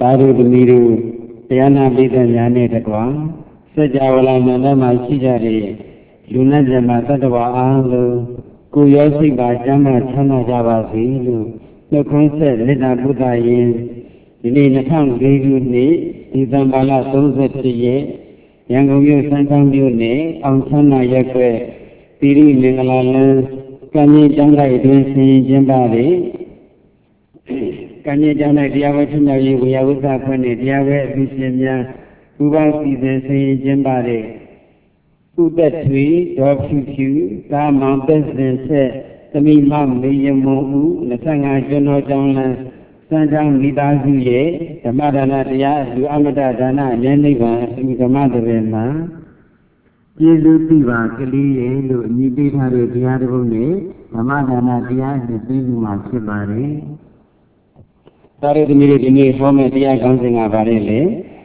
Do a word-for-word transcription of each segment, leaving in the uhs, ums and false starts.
Taruh demiru Tiana bida nyane tekwa Sejawala nanda masih jari Luna jama tadwa alu Kuyosi bajama chana jawasi lu Nukonsep lina buddha yin Ini nakang geju ni Ditambala tongset tiye Yang kumyo santang biu ni Ang chana yakwe Tiri mingalalan Kami jangkai dun sin jembali Kami jangan dia bercakap ini, dia berusaha ni, dia berbicara, ubah season saya jembari, udah tui, dua puluh, sama bersih se, kami mam berjemu, nasangah jono jangan, sanjang lidah je, kemarin dia, dua mata dana, ni bah, ini kemarin mana, jelu tiba kali lu ni hari dia tu ni, kemarin dia ni masih bari. Taruh demiru demi format dia gansing abare le.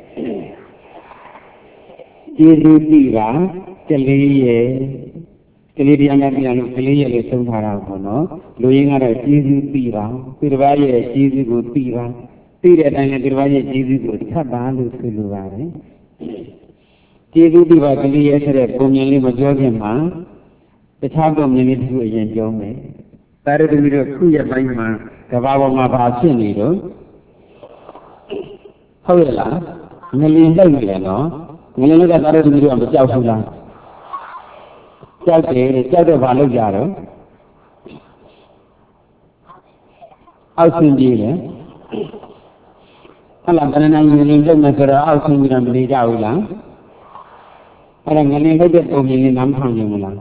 Jeru tiba keliye, keliye dia nggak bilang keliye le sumberah kono. Lu yang ada jeru tiba, terbaik jeru tiba, tidak ada terbaik jeru tiba lu keluar. Jeru tiba keliye seret pemilih majornya mah, pecah pemilih tu yang jauh me. Taruh demiru kuya banyak mah. Kabawa mabasi ni tu, hawila, ngelih lagi le no, ngelih lagi taruh di dalam jauh pulang, jauh deh, jauh deh balik jauh, awsin je le, kalau mana nak ngelih lagi nak kerja awsin je nak beli jauh lang, kalau ngelih lagi tu ngelih nampak je mulang.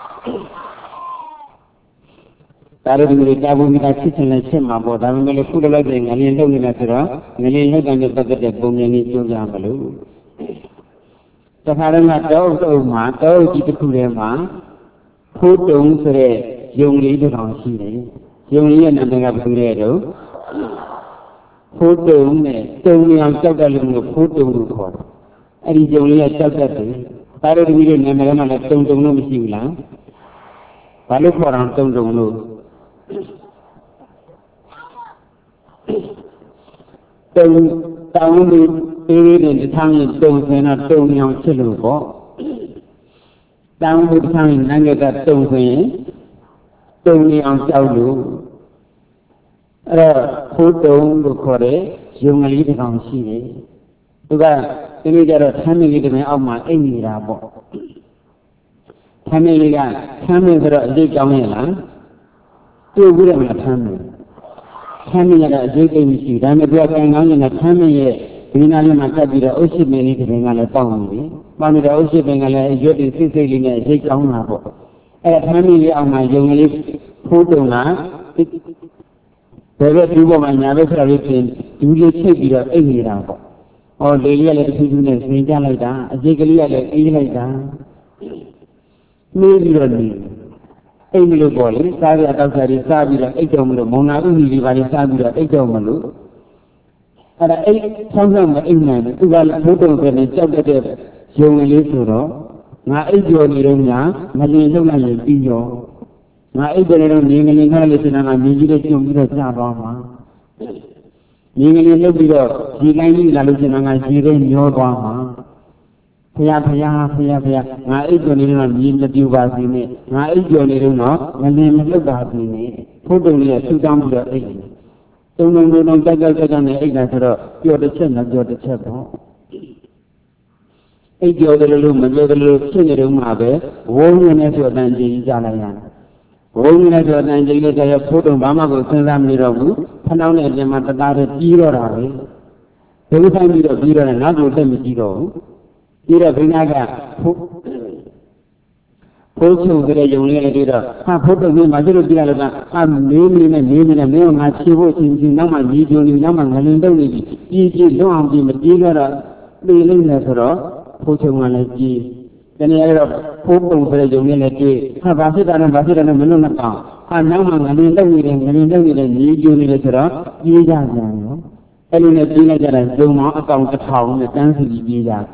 Taruh di dalam bumi kasih channel semua boleh. Tapi kalau full lagi ngelih lagi nak terus, ngelih lagi kan kita kerja bumi ni juga malu. Sekarang nak tahu tahu mah, tahu kita kuliah mah, foto sere yang ni tu orang sini, yang ni yang nampak kuliah tu, foto ni, tahu ni yang cakap dalam foto tu kau, ada yang ni yang cakap tu, taruh di dalam nama nama tahu tahu ni mesti ulang, kalau orang tahu tahu ni. Tahu tahu ni ini ni thang tahu sana tahu yang selu ko. Tahu ni thang nangga kat tahu sana tahu yang jauh lu. Ada foto berkore yang lagi dengan sini. Juga ini jadi thang ni dengan awak ini rabo. Thang ni kan thang ni terus di kami lah. Tu boleh mana thami, thami ada jadi mesti. Dan dua orang yang nak thami ye, bina le macam bila usi meni dengan le tahu ni, mana dah usi dengan le jadi sisi ni jadi kau apa? Eh thami le awak yang le foto na, beberapa mana beberapa pun dulu cek bila ini apa? Oh dia le tu ni senja lagi dah, jadi dia le ini lagi dah, ni dia ni. Ini lu boleh, saya atau saya sahaja bilang, itu malu, mana pun ini balik sahaja bilang, itu malu. Ada eh, sama-sama ini, tu kalau foto kena cakap dia, yang ini suruh, ngai jual ni rumnya, macam itu ngai pijo, ngai jual ni rumnya, ngai ngai le sana ngai jadi dia cuma dia siapa mah, ngai ngai pijo, jika ini lalu sana ngai jadi nyawa mah. Paya paya paya paya, ngai jual ni rumah ni lebih ubah sini, ngai jual ni rumah, ngai lebih ubah sini, foto ni sudah muda ini. Tunggu tunggu jaga jaga ni, ini sudah jual decet nak jual decet oh. Ini jual dulu, menjual dulu, sini rumah be, wong ni jual nanti jalan yang, wong ni jual nanti jadi foto mama ko senam ni ragu, panau ni dia mata tarik zero ragu, terus saya zero zero ni, nak jual demi zero. Dia bina kan, foto kita yang ni ada, ha foto ni macam tu dia ada, ha ni ni ni ni ni ni orang cipu cincin nama video ni nama ngalin tu ni, ini doang di media ada, ni ni ada foto mana ji, jadi ada foto kita yang ni ada, ha bahasa dalam bahasa dalam mana nak tahu, ha nama ngalin tu ni ngalin tu ni video ni ada, ini jangan, kalau ni dia ada, semua account ketahuan ni tensi dia.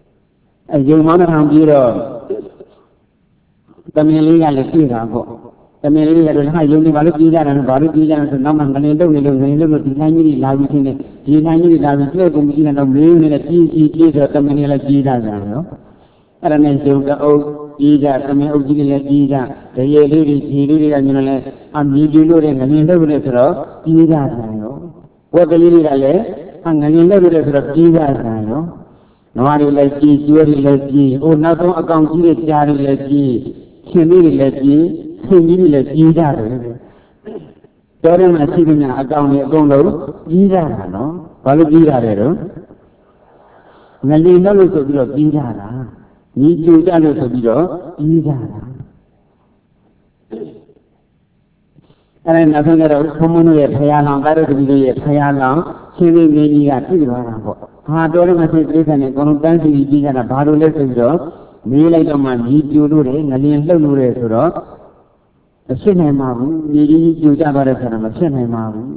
Yang mana orang biro, kami lihat lagi rago. တမင်လေးရတော့ဟာယုံနေဘာလို့ပြေးကြတာလဲဘာလို့ပြေးကြလဲဆိုနောက်မှငလင်လုံနေလို့ငလင်လုံလို့ဒီနိုင်ကြီးလာပြီးချင်းနေဒီနိုင်ကြီးလာပြီးတွေ့ကုန်ပြီးနေတော့မေးနေတဲ့ပြေးစီပြေးဆိုတမင်လေးလည်းပြေးကြကြတယ်နော်အဲ့ဒါနဲ့ယုံတဲ့အုပ်ပြေးကြတမင်အုပ်ကြီးတွေလည်းပြေးကြတရေလေးတွေခြေလေးတွေကမြင်လို့လည်းအမြည်ပြလို့တဲ့ငလင်လုံလို့ဆိုတော့ပြေးကြတယ်နော်ဝက်ကလေးတွေကလည်းအငလင်လုံလို့ဆိုတော့ပြေးကြတယ်နော်နွားတွေလည်းပြေးကျွဲတွေလည်းပြေးဟိုနောက်ဆုံးအကောင်ကြီးတွေကြားတွေလည်းပြေးရှင်လေးတွေလည်းပြေးဆင်းကြီးတွေလည်းပြေးကြတယ်တော်တယ်မှာရှိသမျှအကောင်တွေအကုန်လုံးပြေးကြတာနော်ဘာလို့ပြေးကြတယ်တော့ငလင်တော့လို့ဆိုပြီးတော့ပြေးကြတာညီကျူကြလို့ဆိုပြီးတော့ပြေးကြတာအဲ့ဒါနောက်ဆုံးကတော့ဘုံမုန်းရဲ့ဖယားလောင်ကားတို့တပည့်တို့ရဲ့ဖယားလောင်ရှင်လေးမင်းကြီးကပြည်သွားတာပေါ့ဟာတော်တယ်မှာရှိတိရစ္ဆာန်တွေအကုန်လုံးတန်းစီပြေးကြတာဘာလို့လဲဆိုပြီးတော့မေးလိုက်တော့မှညီကျူလို့တယ်ငလင်လှုပ်လို့တယ်ဆိုတော့မဖြစ်နိုင်ပါဘူးညီကြီးကျူကြသွားတဲ့ဆန္ဒမဖြစ်နိုင်ပါဘူး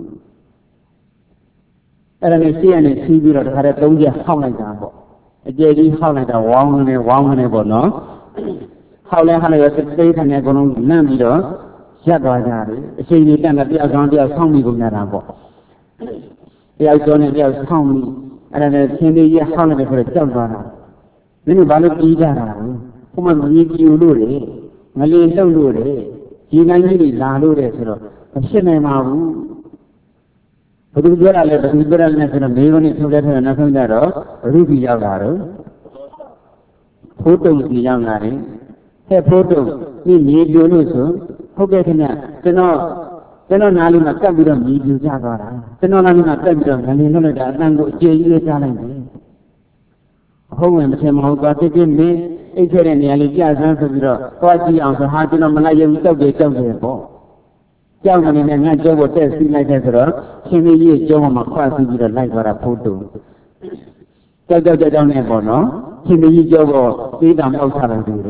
အဲ့ဒါနဲ့ရှေ့ကနေစီးပြီးတော့တခါတည်းသုံးချက်ဟောက်လိုက်တာပေါ့အကျယ်ကြီးဟောက်လိုက်တာဝေါင်းနေဝေါင်းနေပေါ့နော်ဟောက်လဲဟောက်လိုက်တော့တိတ်ခါနဲ့အကုန်လုံးလန့်ပြီးတော့ရက်သွားကြတယ်အချိန်ကြီးတက်တဲ့တယောက်ကောင်တယောက်ဆောင်းပြီးကုန်ကြတာပေါ့တယောက်ကျော်နဲ့တယောက်ဆောင်းပြီးအဲ့ဒါနဲ့ရှင်လေးကြီးဟောက်လိုက်တယ်ဆိုတော့ကြောက်သွားတာမင်းတို့ဘာလို့ပြီးကြတာလဲဘုမမကြီးပြူလို့လေငလင်လှုပ်လို့လေဒီနိုင်ကြီးတွေလာလို့တဲ့ဆိုတော့မဖြစ်နိုင်ပါဘူးဘယ်သူပြောတာလဲဘယ်သူပြောတာလဲဆိုတော့မေးခွန်းနဲ့ထုတ်တဲ့ထက်နောက်ဆုံးကြတော့ဘုရုကြီးရောက်လာတော့ဖိုးတုံကြီးရောက်လာတယ်ဟဲ့ဖိုးတုံဒီမြေပြိုလို့ဆိုဟုတ်ကဲ့ခင်ဗျကျွန်တော်ကျွန်တော်နားလေးမှာကပ်ပြီးတော့မြေပြိုကျသွားတာကျွန်တော်နားလေးမှာကပ်ပြီးတော့ငလင်လှုပ်လိုက်တာအတန်ကိုအကျေကြီးလေးကြားလိုက်တယ်ဟုတ်ဝင်မထင်မဟုတ်သွားတိတိမင်းအိတ်ခဲ့တဲ့နေရာလေးကြာဆန်းဆိုပြီးတော့သွားကြည့်အောင်ဆိုဟာကျွန်တော်မလိုက်ရုံတောက်တယ်တောက်တယ်ပေါ့ကြောက်နေနဲ့ငါကြောကိုတက်စီးလိုက်တဲ့ဆိုတော့ရှင်မကြီးကြောမှာခွာစီးပြီးတော့လိုက်သွားတာဖိုးတုံကြောက်ကြောက်ကြောက်ကြောက်နေပေါ့နော်ရှင်မကြီးကြောကိုသေးတာအောက်ချလိုက်တယ်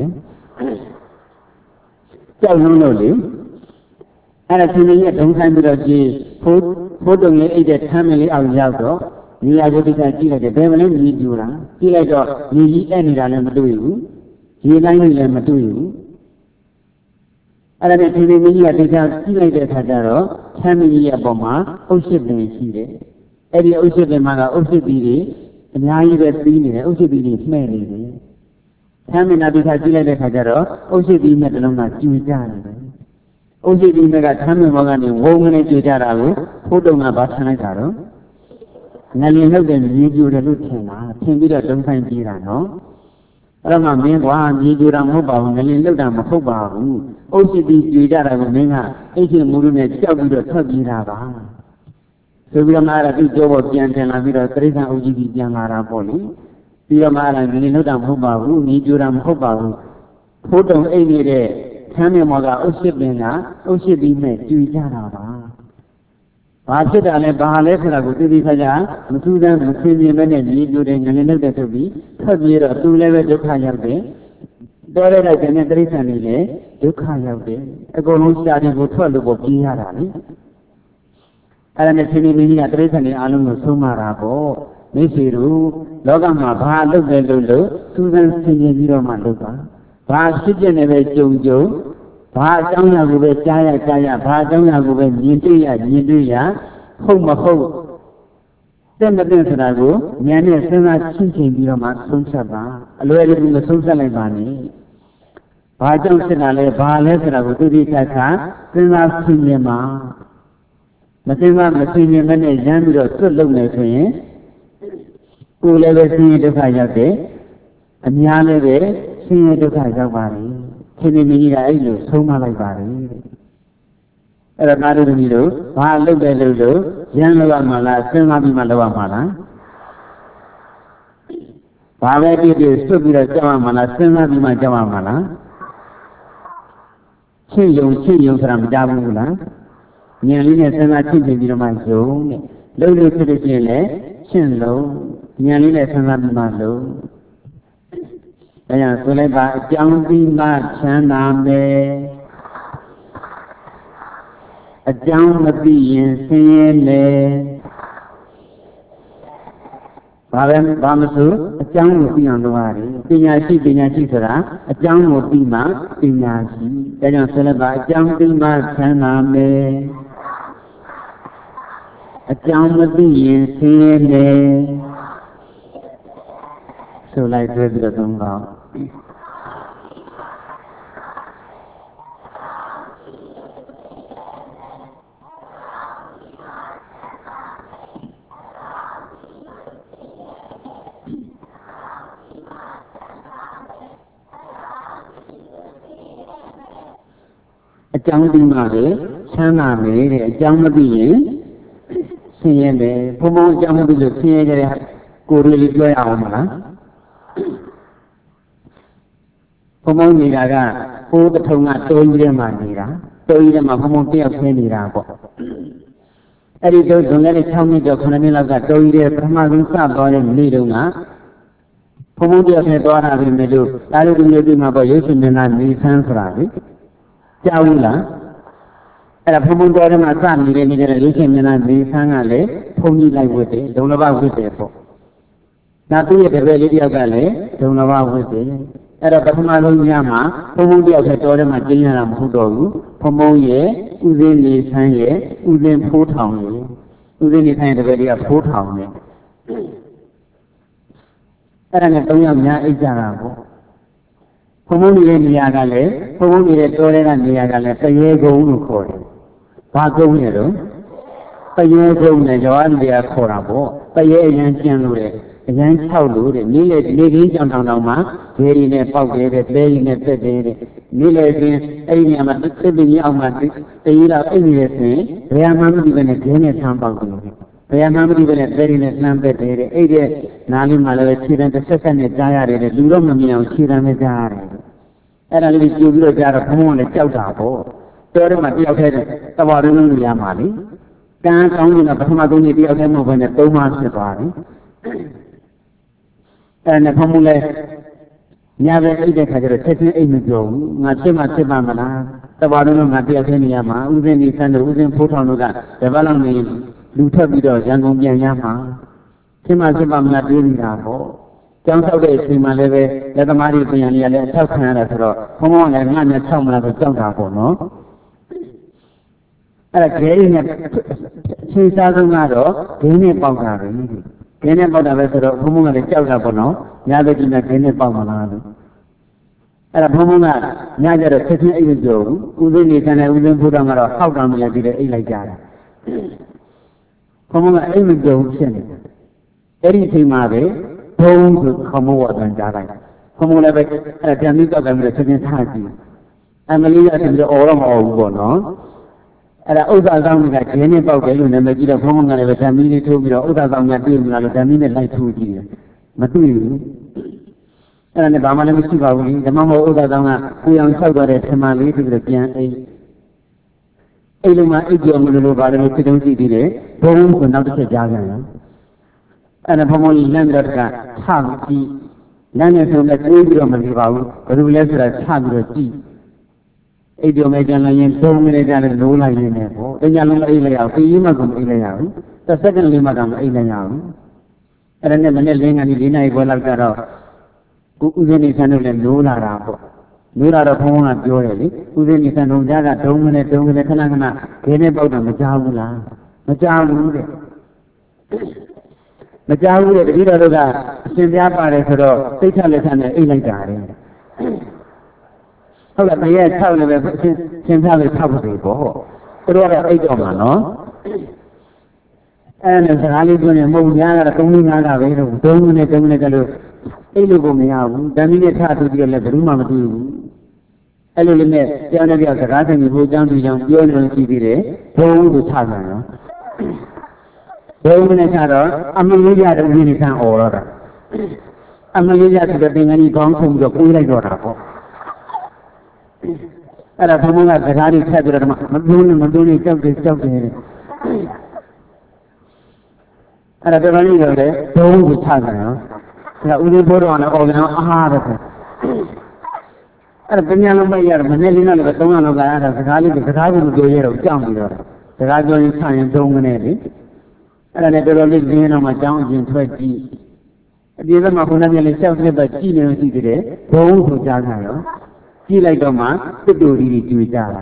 ကြောက်လုံးလို့လေအဲ့ဒါရှင်မကြီးကဒုံဆိုင်ပြီးတော့ကြည့်ဖိုးဖိုးတုံရဲ့အိတ်တဲ့ထမ်းမလေးအောင်ရောက်တော့ညီယာကိုတိကျကြည့်လိုက်တယ်ဘယ်မလဲညီပြူလားကြည့်လိုက်တော့ညီကြီးအဲ့နေတာလည်းမတွေ့ဘူးရေတိုင်းလည်းမတွေ့ဘူးအဲ့ဒါနဲ့ဒီလိုမျိုးကြီးကတိကျကြည့်လိုက်တဲ့အခါကျတော့ချမ်းမကြီးရဲ့အပေါ်မှာအုပ်ရှစ်ပင်ရှိတယ်အဲ့ဒီအုပ်ရှစ်ပင်မှာကအုပ်ရှစ်သီးတွေအများကြီးပဲသီးနေတယ်အုပ်ရှစ်သီးတွေမှဲ့နေတယ်ချမ်းမနာတိကျကြည့်လိုက်တဲ့အခါကျတော့အုပ်ရှစ်သီးနဲ့တလုံးကကျူကြနေတယ်အုပ်ရှစ်သီးကချမ်းမဘောကနေဝုန်းကနေကျူကြတာကိုဖိုးတုံကဘာထမ်းလိုက်တာတော့ငလင်လှုပ်တဲ့မြေပြိုတယ်လို့ထင်တာထင်ပြီးတော့တုံးဆိုင်ပြေးတာနော်အဲ့တော့မှမင်းကွာမြေပြိုတာမဟုတ်ပါဘူးငလင်လှုပ်တာမဟုတ်ပါဘူးအုပ်ရှိပြီးပြေးကြတာကိုမင်းကအိတ်ချင်မူလို့နဲ့ကြောက်ပြီးတော့ထွက်ပြေးတာပါဆိုပြီးတော့မှအဲ့ဒါသူ့ကြောပေါ်ပြန်တင်လာပြီးတော့တိရစ္ဆာန်အုပ်ကြီးကြီးပြန်လာတာပေါ့လေပြီးတော့မှအဲ့ဒါငလင်လှုပ်တာမဟုတ်ပါဘူးမြေပြိုတာမဟုတ်ပါဘူးဖိုးတုံအိတ်နေတဲ့ဆမ်းမြေမော်ကအုပ်ရှိပင်ကအုပ်ရှိပြီးမဲ့ကြွေကြတာပါဘာဖြစ်တာလဲဘာလဲဆိုတာကိုသိသိခါကြမထူးတမ်းမသိမြင်ပဲနဲ့မြေပြိုတယ်ငလင်လှုပ်တယ်ဆိုပြီးထွက်ပြေးတော့သူလည်းပဲဒုက္ခရောက်တယ်တော်ရတဲ့ကျန်တဲ့တိရစ္ဆာန်တွေလည်းဒုက္ခရောက်တယ်အကုန်လုံးရှားတယ်ကိုထွက်လို့ကိုပြေးရတာလေအဲ့ဒါနဲ့ရှင်မင်းကြီးကတိရစ္ဆာန်တွေအားလုံးကိုဆုံးမတာပေါ့မိတ်ဆွေတို့လောကမှာဘာလုပ်တယ်လို့လို့စူးစမ်းဆင်ခြင်ပြီးတော့မှလုပ်ပါဘာဖြစ်ပြနေပဲကြုံကြုံဘာအကြောင်းအရာကိုပဲကြားရကြားရဘာအကြောင်းအရာကိုပဲမြင်တွေ့ရမြင်တွေ့ရဟုတ်မဟုတ်တဲ့မတဲ့ဆိုတာကိုဉာဏ်နဲ့စဉ်းစားချင်းချင်းပြီးတော့မှဆုံးဖြတ်ပါအလွယ်တကူမဆုံးဖြတ်လိုက်ပါနဲ့ဘာကြောင့်ဖြစ်တာလဲဘာလဲဆိုတာကိုသိသိချာချာစဉ်းစားဆင်ခြင်ပါမစဉ်းစားမဆင်ခြင်မနဲ့ရမ်းပြီးတော့သွတ်လုံနေဆိုရင်ကိုယ်လည်းပဲဆင်းရဲဒုက္ခရောက်တယ်အများလည်းပဲဆင်းရဲဒုက္ခရောက်ပါလေရှင်မင်းကြီးကအဲ့လိုဆုံးမလိုက်ပါတယ်အဲ့တော့သားတို့သမီးတို့ဘာလုပ်တယ်လို့လို့ရမ်းလောက်ရမှာလားစဉ်းစားပြီးမှလုပ်ရမှာလားဘာပဲဖြစ်ဖြစ်စွတ်ပြီးတော့ကြောက်ရမှာလားစဉ်းစားပြီးမှကြောက်ရမှာလားချင်းယုံချင်းယုံဆိုတာမကြဘူးလားဉာဏ်လေးနဲ့စဉ်းစားချင်းချင်းပြီးတော့မှယုံတဲ့လှုပ်လို့ဖြစ်လို့ရှိရင်လည်းချင်းလုံးဉာဏ်လေးနဲ့စဉ်းစားပြီးမှလုံးဒါကြောင့်ဆိုလိုက်ပါအကြောင်းပြီးမှချမ်းသာမယ်အကြောင်းမသိရင်ဆင်းရဲလေဘာပဲဘာမဆိုအကြောင်းကိုသိအောင်လုပ်ရတယ်ပညာရှိပညာရှိဆိုတာအကြောင်းကိုသိမှပညာရှိဒါကြောင့်ဆက်လက်ပါအကြောင်းသိမှချမ်းသာမယ်အကြောင်းမသိရင်ဆင်းရဲတယ်ဆိုလိုက်တွေ့ပြီးတော့သုံးကောင်းအကြောင်းသိမှပဲချမ်းသာမယ်တဲ့အကြောင်းမသိရင်ဆင်းရဲတယ်ဘုံဘုံအကြောင်းမသိလို့ဆင်းရဲကြတဲ့ကိုယ်လေးပြောရအောင်မလားဘုံဘုံနေတာကဟိုးပထုံကတိုးကြီးထဲမှာနေတာတိုးကြီးထဲမှာဘုံဘုံတယောက်ဆင်းနေတာပေါ့အဲ့ဒီတော့ဇွန်လည်း၆နှစ်ကျော်ခုနှစ်နှစ်လောက်ကတိုးကြီးထဲပထမဆုံးစသွားတဲ့နေ့တုန်းကဘုံဘုံတယောက်ဆင်းသွားတာပဲမယ်လို့ဒါလိုဒီလိုဒီမှာပေါ့ရုပ်ရှင်မျက်နှာနေဆန်းဆိုတာလေကြောက်ဘူးလားအဲ့ဒါဘုံဘုံတော်ထဲမှာစနေတဲ့နေတဲ့ရုပ်ရှင်မျက်နှာနေဆန်းကလည်းဘုံကြီးလိုက်ဝတ်တယ်ဒုံလဘဝတ်တယ်ပေါ့ဒါသူ့ရဲ့တပည့်လေးတယောက်ကလည်းဒုံလဘဝတ်တယ်အဲ့တော့ပထမဆုံးညမှာဘုံဘုံတယောက်ထဲတော်ထဲမှာကျင်းရတာမဟုတ်တော့ဘူးဘုံဘုံရဲ့ဥသိနေဆန်းရဲ့ဥသိဖိုးထောင်ရဲ့ဥသိနေဆန်းရဲ့တပည့်တွေကဖိုးထောင်ရဲ့အဲ့ဒါနဲ့သုံးယောက်များအိတ်ကြတာပေါ့ဘုံဘုံနေတဲ့နေရာကလည်းဘုံဘုံနေတဲ့တော်တဲ့ကနေရာကလည်းတရေကုန်းလို့ခေါ်တယ်ဘာကုန်းလဲတော့တရေကုန်းနဲ့ကျော်အားတွေကခေါ်တာပေါ့တရေအရင်ကျန်လို့တယ်အရင်၆လို့တဲ့နေ့လေနေခင်းကြောင်တောင်တောင်မှာဒွေရီနဲ့ပေါက်တယ်တဲ့တဲရီနဲ့တက်တယ်တဲ့နေ့လေချင်းအဲ့ဒီနေရာမှာတစ်ပင်းကြီးအောင်မှာတရေလောက်အိပ်နေတယ်ဆိုရင်ဘယ်မှမသိဘဲနဲ့ဒင်းနဲ့ဆန်းပေါက်တယ်ဘယ်မှမသိဘဲနဲ့တဲရီနဲ့နှမ်းပက်တယ်တဲ့အဲ့ဒီနားလေးမှာလည်းခြေတန်းတစ်ဆက်ဆက်နဲ့ကြားရတယ်တဲ့လူတော့မမြင်အောင်ခြေတန်းနဲ့ကြားရတယ်အဲ့ဒါလေးကြည့်ပြီးတော့ကြားတော့ဘုံဘုံလည်းကြောက်တာပေါ့တော်တယ်မှာတယောက်တည်းတဘာရင်းလုံးရမှာလေကံကောင်းနေတာပထမဆုံးနေ့တယောက်တည်းမဟုတ်ဘဲနဲ့သုံးပါးဖြစ်သွားပြီအဲ့နဲ့ဘုံဘုံလည်းညပဲအိတ်တဲ့ခါကျတော့ချက်ချင်းအိတ်မပြောဘူးငါဖြစ်မှဖြစ်ပါမလားတဘာရင်းလုံးငါတယောက်တည်းနေရမှာဥစဉ်ဒီဆန်းတို့ဥစဉ်ဖိုးထောင်တို့ကတပတ်လောက်နေလူထပ်ပြီးတော့ရန်ကုန်ပြန်ရမှာဖြစ်မှဖြစ်ပါမလားတွေးနေတာပေါ့ကျောင်းဆောက်တဲ့အချိန်မှလည်းပဲလက်သမားတွေပြန်ရလည်းအထောက်ခံရတာဆိုတော့ဘုံဘုံလည်းငါနဲ့၆မလားဆိုကြောက်တာပေါ့နော်အဲ့ဒါဂဲရင်းနဲ့ချိန်စားဆုံးကတော့ဂင်းနဲ့ပေါက်တာပဲဂင်းနဲ့ပေါက်တာပဲဆိုတော့ဘုံဘုံကလည်းကြောက်တာပေါ့နော်ညဘက်ကြီးနဲ့ဂင်းနဲ့ပေါက်မလားလို့အဲ့ဒါဘုံဘုံကညကျတော့ချက်ချင်းအိတ်မပြောဘူးဥသိနေတယ်ဥသိဘုရားကတော့ဟောက်တာမလဲပြီးတော့အိတ်လိုက်ကြတာဘုံဘုံကအိတ်မပြောဘူးဖြစ်နေတယ်အဲ့ဒီအချိန်မှာပဲဘုံဆိုခမောဝတန်ကြားလိုက်ခမောလည်းပဲအဲ့ဒါပြန်ပြီးတော့ကလည်းချက်ချင်းထားကြည့်အမလီရဆိုပြီးတော့အော်တော့မအော်ဘူးပေါ့နော်အဲ့ဒါဥစ္စာဆောင်ကဂျင်းနဲ့ပေါက်တယ်လို့နာမည်ကြီးတော့ဘုံဘုံကလည်းပဲဓာမီလေးထိုးပြီးတော့ဥစ္စာဆောင်ကတွေ့မလားလို့ဓာမီနဲ့လိုက်ထိုးကြည့်တယ်မတွေ့ဘူးအဲ့ဒါနဲ့ဘာမှလည်းမရှိပါဘူးလေဓမ္မမို့ဥစ္စာဆောင်ကကိုအောင်ဆောက်သွားတဲ့ဆမလေးပြီးတော့ပြန်အိတ်အိတ်လုံးမှာအိတ်ကြော်မလို့လို့ဘာလို့ဖြစ်တုံးကြည့်သေးတယ်ဘုံကနောက်တစ်ချက်ကြားကြတယ်အဲ့ဒါဘုံဘုံကြီးလမ်းပြီးတော့ကချကြည့်လမ်းနဲ့ဆိုလည်းတွေးပြီးတော့မနေပါဘူးဘယ်လိုလဲဆိုတာချပြီးတော့ကြည့်အိပ်ကြော်မဲ့ကြံလိုက်ရင်သုံးမိနစ်ကြာလည်းလိုးလိုက်နေတယ်ပေါ့တညလုံးမအိပ်လိုက်ရဘူးခရီးမှကုန်မအိပ်လိုက်ရဘူးတစ်စက္ကန့်လေးမှတောင်မအိပ်လိုက်ရဘူးအဲ့ဒါနဲ့မနေ့လင်းကနေလေးနာရီခွဲလောက်ကြတော့ကိုဥစဉ်နေဆန်းတို့လည်းလိုးလာတာပေါ့လိုးလာတော့ဘုံဘုံကပြောတယ်လေဥစဉ်နေဆန်းတို့ကြားကဒုံမနဲ့ဒုံကလေးခဏခဏခင်းနဲ့ပေါက်တာမကြားဘူးလားမကြားဘူးတဲ့မကြားဘူးတဲ့တတိတော်တို့ကအရှင်ပြားပါတယ်ဆိုတော့သိချလက်ချနဲ့အိတ်လိုက်တာတဲ့ဟုတ်လားတရက်၆လည်းပဲရှင်ရှင်ပြားလေး၆ပြီပေါ့သူတို့ကအိတ်တော့မှာနော်အဲ့ဒါစကားလေးပြောနေမဟုတ်များကတော့သုံးလေးငါးကပဲတော့သုံးနဲ့သုံးနဲ့ကလို့အိတ်လို့ကိုမရဘူးတမီးနဲ့ထထူပြီးလည်းဘယ်သူမှမတွေ့ဘူးအဲ့လိုလေးနဲ့ကြောင်းတဲ့ကြောင်းစကားဆိုင်ကြီးဘိုးကျောင်းသူကျောင်းပြောနေလို့ရှိသေးတယ်ဘုံလို့ချပြန်နော်ဘုံနဲ့ချတော့အမလေးရတဲ့ဦးနေဆန်းអော်တော့တာအမလေးရဆိုတဲ့သင်္ကန်းကြီးကောင်းခုံပြီးတော့ကိုးလိုက်တော့တာပေါ့အဲ့ဒါဘုံဘုံကစကားတွေထပ်ပြီးတော့မပြောနဲ့မပြောနဲ့ကြောက်တယ်ကြောက်တယ်အဲ့ဒါတော်တော်လေးတော့လေဘုံကိုချကြတယ်နော်အဲ့ဒါဦးလေးဘိုးတော်ကလည်းအော်ကတော့အားပဲဆိုအဲ့ဒါပညာလုံးမရတော့မနေ့လေးတော့လည်းသုံးရလောက်ကအဲ့ဒါစကားလေးစကားကိုမပြောရတော့ကြောက်နေတော့စကားပြောရင်ဆန့်ရင်သုံးမနေလေအဲ့ဒါနဲ့တော်တော်လေးရင်းတော့မှကျောင်းအကျင်ထွက်ကြည့်ပြေကမှခုနကလည်းရှောက်တဲ့တော့ကြည်နေလို့ရှိသေးတယ်ဘုံဆိုကြားတာရောကြည့်လိုက်တော့မှတစ်တူကြီးကြီးကြွေကြတာ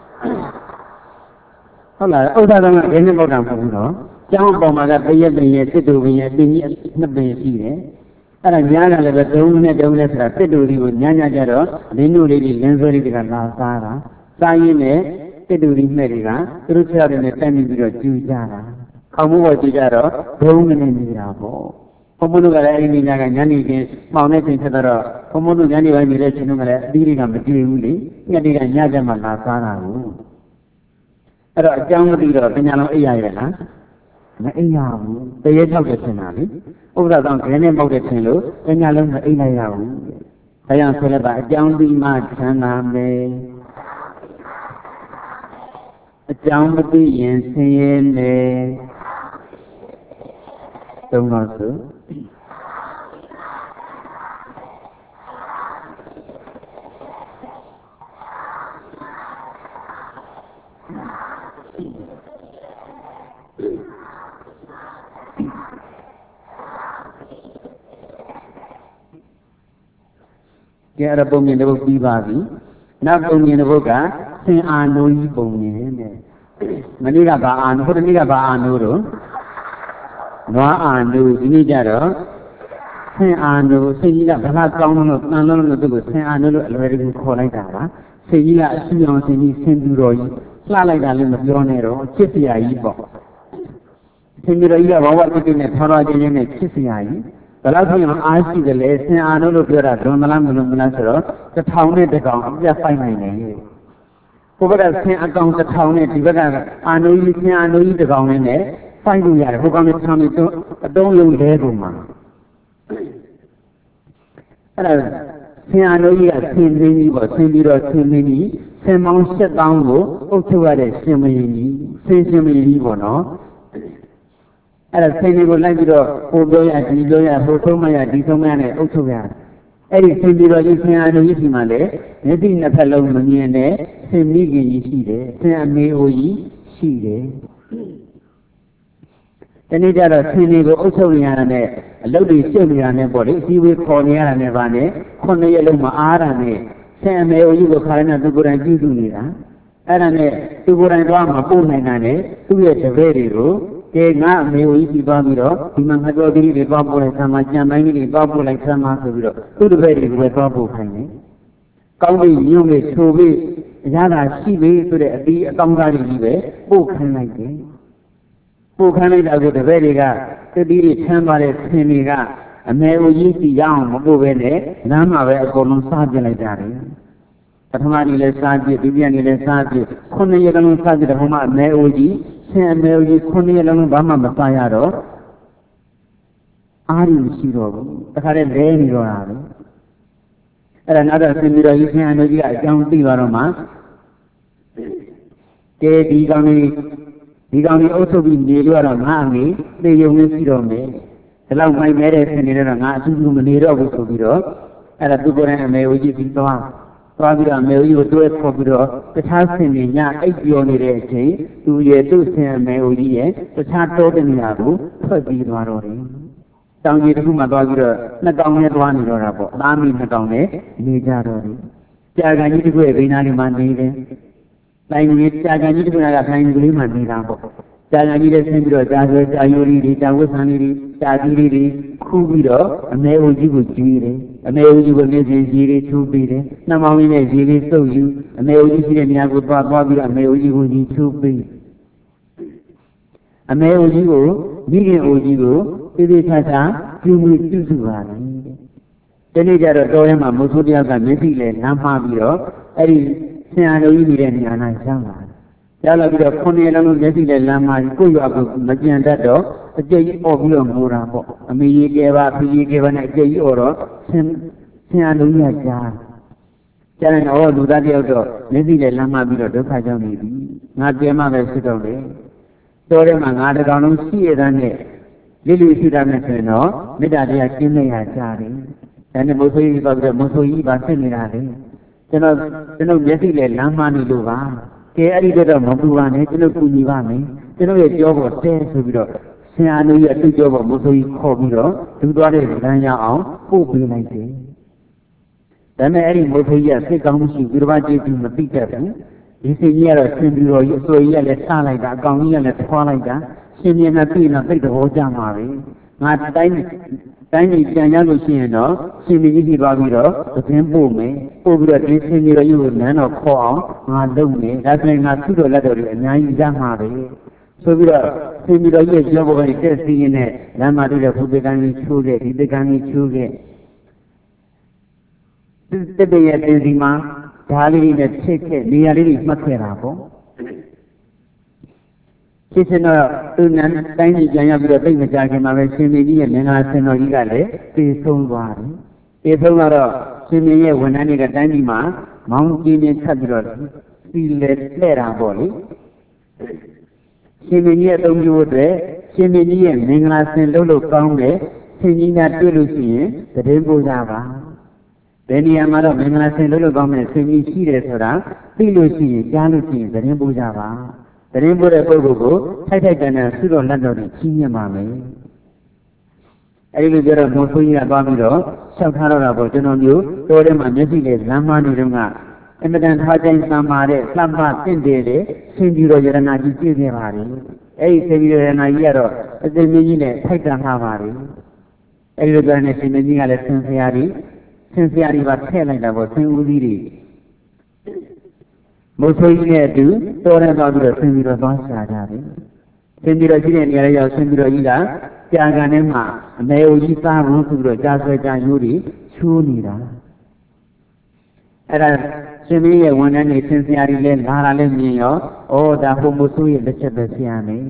ဟုတ်လားဥဒ္ဒသမဘယ်နဲ့ပေါက်တာမဟုတ်ဘူးနော်ကျောင်းပေါ်မှာကတရက်တရက်တစ်တူပင်ရဲ့တင်ကြီးနှစ်ပင်ရှိတယ်အဲ့ဒါညားကလည်းပဲသုံးနဲ့တုံးနဲ့ဆိုတာတစ်တူကြီးကိုညားညားကြတော့လင်းတို့လေးကြီးလင်းဆွဲလေးတွေကလာစားတာစားရင်းနဲ့တစ်တူကြီးမှဲ့တွေကသူတို့ချက်ရတယ်နဲ့တက်ပြီးပြီးတော့ကျူကြတာခေါင်းမိုးပေါ်ကျူကြတော့ဘုံနဲ့နေတာပေါ့ဘုံမတို့ကလည်းအဲ့ဒီညကညနေချင်းမှောင်တဲ့ချိန်ထက်တော့ဘုံမတို့ညနေပိုင်းနေတဲ့ချိန်တော့လည်းအသီးတွေကမကြည့်ဘူးလေညနေကညကြမှာလာစားတာကိုအဲ့တော့အကြောင်းမသိတော့တညာလုံးအိပ်ရရဲ့လားမအိပ်ရဘူးတရေထောက်တယ်ထင်တာလေဥပဒသောခဲနဲ့ပေါက်တယ်ထင်လို့တညာလုံးမအိပ်လိုက်ရဘူးဒါကြောင့်ဆိုလည်းပါအကြောင်းသိမှချမ်းသာမယ်အကြောင်းမသိရင်ဆင်းရဲမယ်သုံးပါစို့ကဲအဲ့ဒါပုံမြင်တဲ့ဘုတ်ပြီးပါပြီနောက်ပုံမြင်တဲ့ဘုတ်ကဆင်အာနိုးကြီးပုံမြင်တဲ့မနေ့ကဘာအာနိုးဟိုတနေ့ကဘာအာနိုးတော့နွားအာနိုးဒီနေ့ကျတော့ဆင်အာနိုးဆင်ကြီးကဘာသာကောင်းလို့တန်လို့လို့သူ့ကိုဆင်အာနိုးလို့အလွယ်တကူခေါ်လိုက်တာပါဆင်ကြီးကအဆူအောင်ဆင်ကြီးဆင်ပြူတော်ကြီးလှလိုက်တာလည်းမပြောနဲ့တော့ချစ်စရာကြီးပေါ့ဆင်ပြူတော်ကြီးကဘာဝတိတိနဲ့ထော်တော်ချင်းချင်းနဲ့ချစ်စရာကြီးဘယ်လောက်ထိအောင်အားရှိတယ်လဲဆင်အာနိုးလို့ပြောတာလွန်မလားမလွန်မလားဆိုတော့တစ်ထောင်နဲ့တစ်ကောင်အပြတ်ဖိုက်နိုင်တယ်ဘုဘကဆင်အကောင်တစ်ထောင်နဲ့ဒီဘက်ကအာနိုးကြီးဆင်အာနိုးကြီးတစ်ကောင်နဲ့ဖိုက်လို့ရတယ်ဟိုကောင်တစ်ထောင်နဲ့အတုံးလုံးလဲကုန်မှာအဲ့ဒါဆင်အာနိုးကြီးကဆင်သိင်းကြီးပေါ့ဆင်ပြီးတော့ဆင်သိင်းကြီးဆင်ပေါင်းရှစ်သောင်းကိုအုပ်ချုပ်ရတဲ့ရှင်မင်းကြီးဆင်ရှင်မင်းကြီးပေါ့နော်အဲ့ဒါဆင်တွေကိုလိုက်ပြီးတော့ဟိုပြောရဒီပြောရဟိုဆုံးမရဒီဆုံးမရနဲ့အုပ်ချုပ်ရအဲ့ဒီဆင်ပြီးတော့ဒီဆင်အာနိုးကြီးဒီမှာလေမျက်စိနှစ်ဖက်လုံးမမြင်နဲ့ဆင်မိခင်ကြီးရှိတယ်ဆင်အမေအိုကြီးရှိတယ်ဒီနေ့ကျတော့ဆင်တွေကိုအုပ်ချုပ်နေရတာနဲ့အလုပ်တွေရှုပ်နေရတာနဲ့ပေါ့လေအစည်းအဝေးခေါ်နေရတာနဲ့ဗာနဲ့ခုနှစ်ရက်လုံးမအားတာနဲ့ဆင်အမေအိုကြီးကိုခါရနေသူကိုယ်တိုင်ပြုစုနေတာအဲ့ဒါနဲ့သူကိုယ်တိုင်တော့မပို့နိုင်တာနဲ့သူ့ရဲ့တပည့်တွေကိုကဲငါအမေကြီးပြီးသွားပြီးတော့ဒီမှာငါတော်ကြီးတွေသွားပို့လိုက်ဆမ်းမကြံပိုင်းကြီးတွေသွားပို့လိုက်ဆမ်းမဆိုပြီးတော့သူ့တပည့်တွေကိုပဲသွားပို့ခိုင်းတယ်။ကောင်းပြီညွန့်ပြီချိုပြီအရသာရှိပြီဆိုတဲ့အပြီးအကောင်းသားတွေကြီးပဲပို့ခိုင်းလိုက်တယ်။ပို့ခိုင်းလိုက်တာကိုတပည့်တွေကတတိတွေထမ်းသွားတဲ့ဆင်တွေကအမေကြီးစီရအောင်မပို့ပဲနဲ့လမ်းမှာပဲအကုန်လုံးစားပြလိုက်ကြတယ်။ပထမနေ့လည်းစားပြဒုတိယနေ့လည်းစားပြခုနှစ်ရက်ကလုံးစားပြတဲ့ဘုမအမေကြီးဆင်အမေကြီးခုနှစ်ရက်လုံးဘာမှမစားရတော့အားရရှိတော့ဘူးတခါတည်းလဲနေတော့တာပဲအဲ့ဒါနောက်တော့ဆင်ပြီးတော့ယူဆင်အမေကြီးကအကြောင်းသိသွားတော့မှကဲဒီကောင်လေးဒီကောင်လေးအုပ်ချုပ်ပြီးနေလို့တော့ငါအမေသိယုံနေရှိတော့မယ်ဒီလောက်မိုက်မဲတဲ့ဆင်နေတော့ငါအတူတူမနေတော့ဘူးဆိုပြီးတော့အဲ့ဒါသူကိုယ်တိုင်အမေကြီးပြီးသွားသွားပြီးတော့အမေကြီးကိုတွဲခေါ်ပြီးတော့တခြားဆင်တွေညအိပ်ပြောနေတဲ့အချိန်သူရဲ့သူ့ဆင်အမေကြီးရဲ့တခြားတောတဲ့နေရာကိုထွက်ပြီးသွားတော့တယ်။တောင်ကြီးတစ်ခုမှသွားပြီးတော့နှစ်ကောင်နဲ့သွားနေတော့တာပေါ့။သားမီးနှစ်ကောင်နဲ့နေကြတော့တယ်။ကြာကန်ကြီးတစ်ခုရဲ့ဘိန်းသားလေးမှနေတယ်။တိုင်းကြီးကြာကန်ကြီးတစ်ခုကခိုင်းကလေးမှနေတာပေါ့။ကြာကန်ကြီးလည်းဆင်းပြီးတော့ကြာဆွဲကြာယိုလေးတွေကြာဝတ်ဆန်လေးတွေကြာကြီးလေးတွေခူးပြီးတော့အမေကြီးကိုကြွေးတယ်။အမေကြီးကိုမျက်စိကြီးလေးထူပေးတယ်။နှမောင်းလေးနဲ့ရေလေးစုပ်ယူအမေကြီးရှိတဲ့နေရာကိုသွားသွားပြီးတော့အမေကြီးကိုကြီးထူပေးအမေကြီးကိုမိခင်အိုကြီးကိုသေသေးချာချာကျူးမှုပြုစုပါတယ်။ဒီနေ့ကျတော့တော်ရဲမှာမုတ်ဆိုးတယောက်ကမျက်စိနဲ့လမ်းမှားပြီးတော့အဲ့ဒီဆင်အာနိုးကြီးနေတဲ့နေရာ၌ရောက်လာတယ်။ရောက်လာပြီးတော့ခုနှစ်ရက်လုံးမျက်စိနဲ့လမ်းမှားကိုယ့်ရွာကိုမကြံတတ်တော့အကျိတ်ကြီးអော်ပြီးတော့ငိုတာပေါ့အမေကြီးကဲပါဖေကြီးကဲပါနဲ့အကျိတ်ကြီးអော်တော့ဆင်ဆင်အာနိုးကြီးကကြားကြားရင်တော့လူသားတယောက်တော့မျက်စိနဲ့လမ်းမှားပြီးတော့ဒုက္ခကြောင့်နေပြီငါပြဲမှပဲဖြစ်တော့လေတော်ထဲမှာငါတကောင်လုံးရှိရတဲ့နဲ့လိလိရှိတာနဲ့ဆိုရင်တော့မေတ္တာတရားကျင့်နေရကြတယ်ဒါနဲ့မိုးဆိုးကြီးပေါ့ပြီးတော့မိုးဆိုးကြီးပါဖြစ်နေတာလေကျွန်တော်ကျွန်တော်မျက်စိနဲ့လမ်းမှားနေလို့ပါကဲအဲ့ဒီတော့မပူပါနဲ့ကျွန်တော်ကူညီပါမယ်ကျွန်တော်ရဲ့ကြောပေါ်တဲဆိုပြီးတော့ဆဆရာတို့ရဲ့အတူကျော်ပေါ်မိုးဆိုးကြီးခေါ်ပြီးတော့ဒူသွားတဲ့လမ်းရောက်အောင်ပို့ပေးလိုက်တယ်ဒါနဲ့အဲ့ဒီမိုးဆိုးကြီးကစိတ်ကောင်းမှုရှိပြီးတော့ကျေးဇူးမသိတတ်ဘူးဒီစိတ်ကြီးကတော့ရှင်ပြီးတော့အစိုးရကြီးကလည်းထားလိုက်တာအကောင်ကြီးကလည်းထွားလိုက်တာရှင်မြင်နဲ့ပြည်တော့သိတဲ့ဘောကြမှာပဲငါတိုင်းတိုင်းကြီးပြန်ရလို့ရှိရင်တော့ရှင်မြင်ကြီးသွားပြီးတော့သတင်းပို့မယ်ပို့ပြီးတော့ဒီရှင်ကြီးတော်ကြီးကိုနန်းတော်ခေါ်အောင်ငါလုပ်မယ်ဒါဆိုရင်ငါသူ့တော်လက်တော်တွေအများကြီးရမှာပဲဆိုပြီးတော့ရှင်ကြီးတော်ကြီးရဲ့ကြောဘောကနေတက်စီးရင်းနဲ့လမ်းမှာတွေ့တဲ့ဘုရားကံကြီးချိုးခဲ့ဒီတကံကြီးချိုးခဲ့တတရဲ့တင်စီမှာဓာလေးနဲ့ထိတ်ခဲ့နေရာလေးတွေမှတ်ခဲ့တာပေါ့ဖြစ်စတော့သူနန်းတိုင်းကြီးပြန်ရပြီးတော့သိမကြခင်မှာပဲရှင်မင်းကြီးရဲ့မင်္ဂလာဆင်တော်ကြီးကလည်းပြေဆုံးသွားတယ်ပြေဆုံးတော့ရှင်မင်းရဲ့ဝန်ထမ်းတွေကတိုင်းပြည်မှာမောင်းကျင်းချင်းထပ်ပြီးတော့စီလေလှဲ့တာပေါ့လေရှင်မင်းကြီးရဲ့အသုံးပြုအတွက်ရှင်မင်းကြီးရဲ့မင်္ဂလာဆင်လုပ်လို့ကောင်းတယ်ရှင်ကြီးကတွေ့လို့ရှိရင်သတင်းပို့ကြပါဘယ်နေရာမှာတော့မင်္ဂလာဆင်လို့လို့ကောင်းတဲ့ဆင်ကြီးရှိတယ်ဆိုတာသိလို့ရှိရင်ကြားလို့ရှိရင်သတင်းပို့ကြပါသတင်းပို့တဲ့ပုဂ္ဂိုလ်ကိုထိုက်ထိုက်တန်တန်ဆုတော်လက်တော်နဲ့ချီးမြှင့်ပါမယ်အဲဒီလိုပြောတော့မိုးဆိုးကြီးကသွားပြီးတော့လျှောက်ထားတော့တာပေါ့ကျွန်တော်မျိုးတော်ထဲမှာမျက်စိနဲ့လမ်းမနေတော့ကအင်မတန်ထားတိုင်းသံမာတဲ့လှပတင့်တယ်တဲ့ဆင်ပြီးတော့ယရနာကြီးပြည့်ခဲ့ပါလေအဲဒီဆင်ပြီးတော့ယရနာကြီးကတော့အသိမင်းကြီးနဲ့ထိုက်တန်လာပါလေအဲဒီလိုပြောနေဆင်မင်းကြီးကလည်းဆင်ဆရာကြီးဆင်ဆရာကြီးပါထည့်လိုက်တာပေါ့ဆင်ဦးကြီးတွေမိုးဆိုးကြီးနဲ့အတူတော်ရဲသွားပြီးတော့ဆင်ပြီးတော့သွားရှာကြတယ်ဆင်ပြီးတော့ရှိတဲ့နေရာလေးရောက်ဆင်ပြီးတော့ကြီးကကြာကန်ထဲမှာအမေအိုကြီးစားဘူးဆိုပြီးတော့ကြာဆွဲကြာရိုးတွေချိုးနေတာအဲ့ဒါရှင်မင်းရဲ့ဝန်ထမ်းတွေဆင်ဆရာကြီးလည်းလာတာလည်းမြင်ရောဩဒါဟိုမိုးဆိုးရဲ့လက်ချက်ပဲဆရာမယ်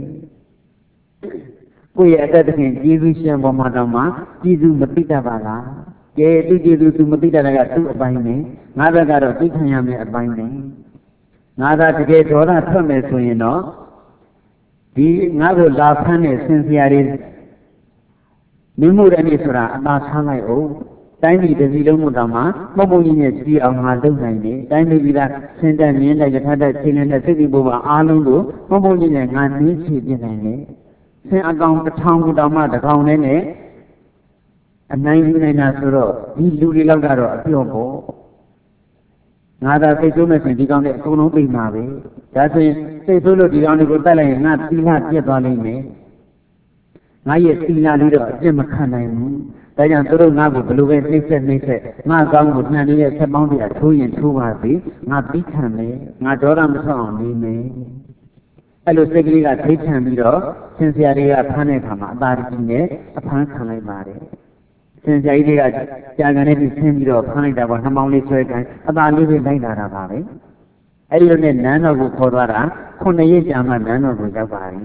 ကိုယ့်ရဲ့အသက်တခင်ကျေးဇူးရှင်ပေါ်မှာတော့မှကျေးဇူးမသိတတ်ပါလားကဲသူကျေးဇူးသူမသိတတ်တာကသူ့အပိုင်းနဲ့ငါဘက်ကတော့သိခံရမယ့်အပိုင်းနဲ့ငါသာတကယ်ဒေါသထွက်မယ်ဆိုရင်တော့ဒီငါ့ကိုလာဖမ်းတဲ့ဆင်ဆရာတွေမိမှုတဲ့နေ့ဆိုတာအသာထားလိုက်အောင်တိုင်းပြည်တစ်စီလုံးမှာတော့မှပုံပုံကြီးနဲ့ကြည့်အောင်ငါလုပ်နိုင်တယ်တိုင်းပြည်ပြည်သားဆင်းတဲ့မြင်းတဲ့ယထာတဲ့ချိန်နဲ့စိတ်ပြီးပေါ်မှာအားလုံးကိုပုံပုံကြီးနဲ့ငါနှင်းချပြနိုင်တယ်ဆင်းအကောင်တစ်ထောင်တောင်မှတစ်ကောင်နဲ့နဲ့အနိုင်ယူနိုင်တာဆိုတော့ဒီလူတွေလောက်ကတော့အပြော့ပေါ့ငါသာစိတ်ဆိုးမဲ့ဆိုရင်ဒီကောင်တွေအကုန်လုံးသိမှာပဲဒါဆိုရင်စိတ်ဆိုးလို့ဒီကောင်တွေကိုတတ်လိုက်ရင်ငါသီလပြတ်သွားလိမ့်မယ်ငါရဲ့သီလလေးတော့အပြစ်မခံနိုင်ဘူးဒါကြောင့်သူတို့ငါ့ကိုဘယ်လိုပဲနှိမ့်ဆက်နှိမ့်ဆက်ငါကောင်းကိုနှံနေတဲ့ဆက်ပေါင်းတွေကထိုးရင်ထိုးပါစေငါပြီးခံမယ်ငါဒေါသမထွက်အောင်နေမယ်အဲ့လိုစိတ်ကလေးကထိတ်ထန်ပြီးတော့ဆင်ဆရာတွေကဖမ်းတဲ့အခါမှာအသာကြီးနဲ့အဖမ်းခံလိုက်ပါတယ်ဆင်ဆရာကြီးတွေကကြာကန်နဲ့ပြီးဆင်းပြီးတော့ဖမ်းလိုက်တာပေါ့နှမောင်းလေးဆွဲကန်အသာလေးပဲလိုက်လာတာပါပဲအဲ့ဒီလိုနဲ့နန်းတော်ကိုခေါ်သွားတာခုနှစ်ရက်ကြာမှနန်းတော်ကိုရောက်ပါတယ်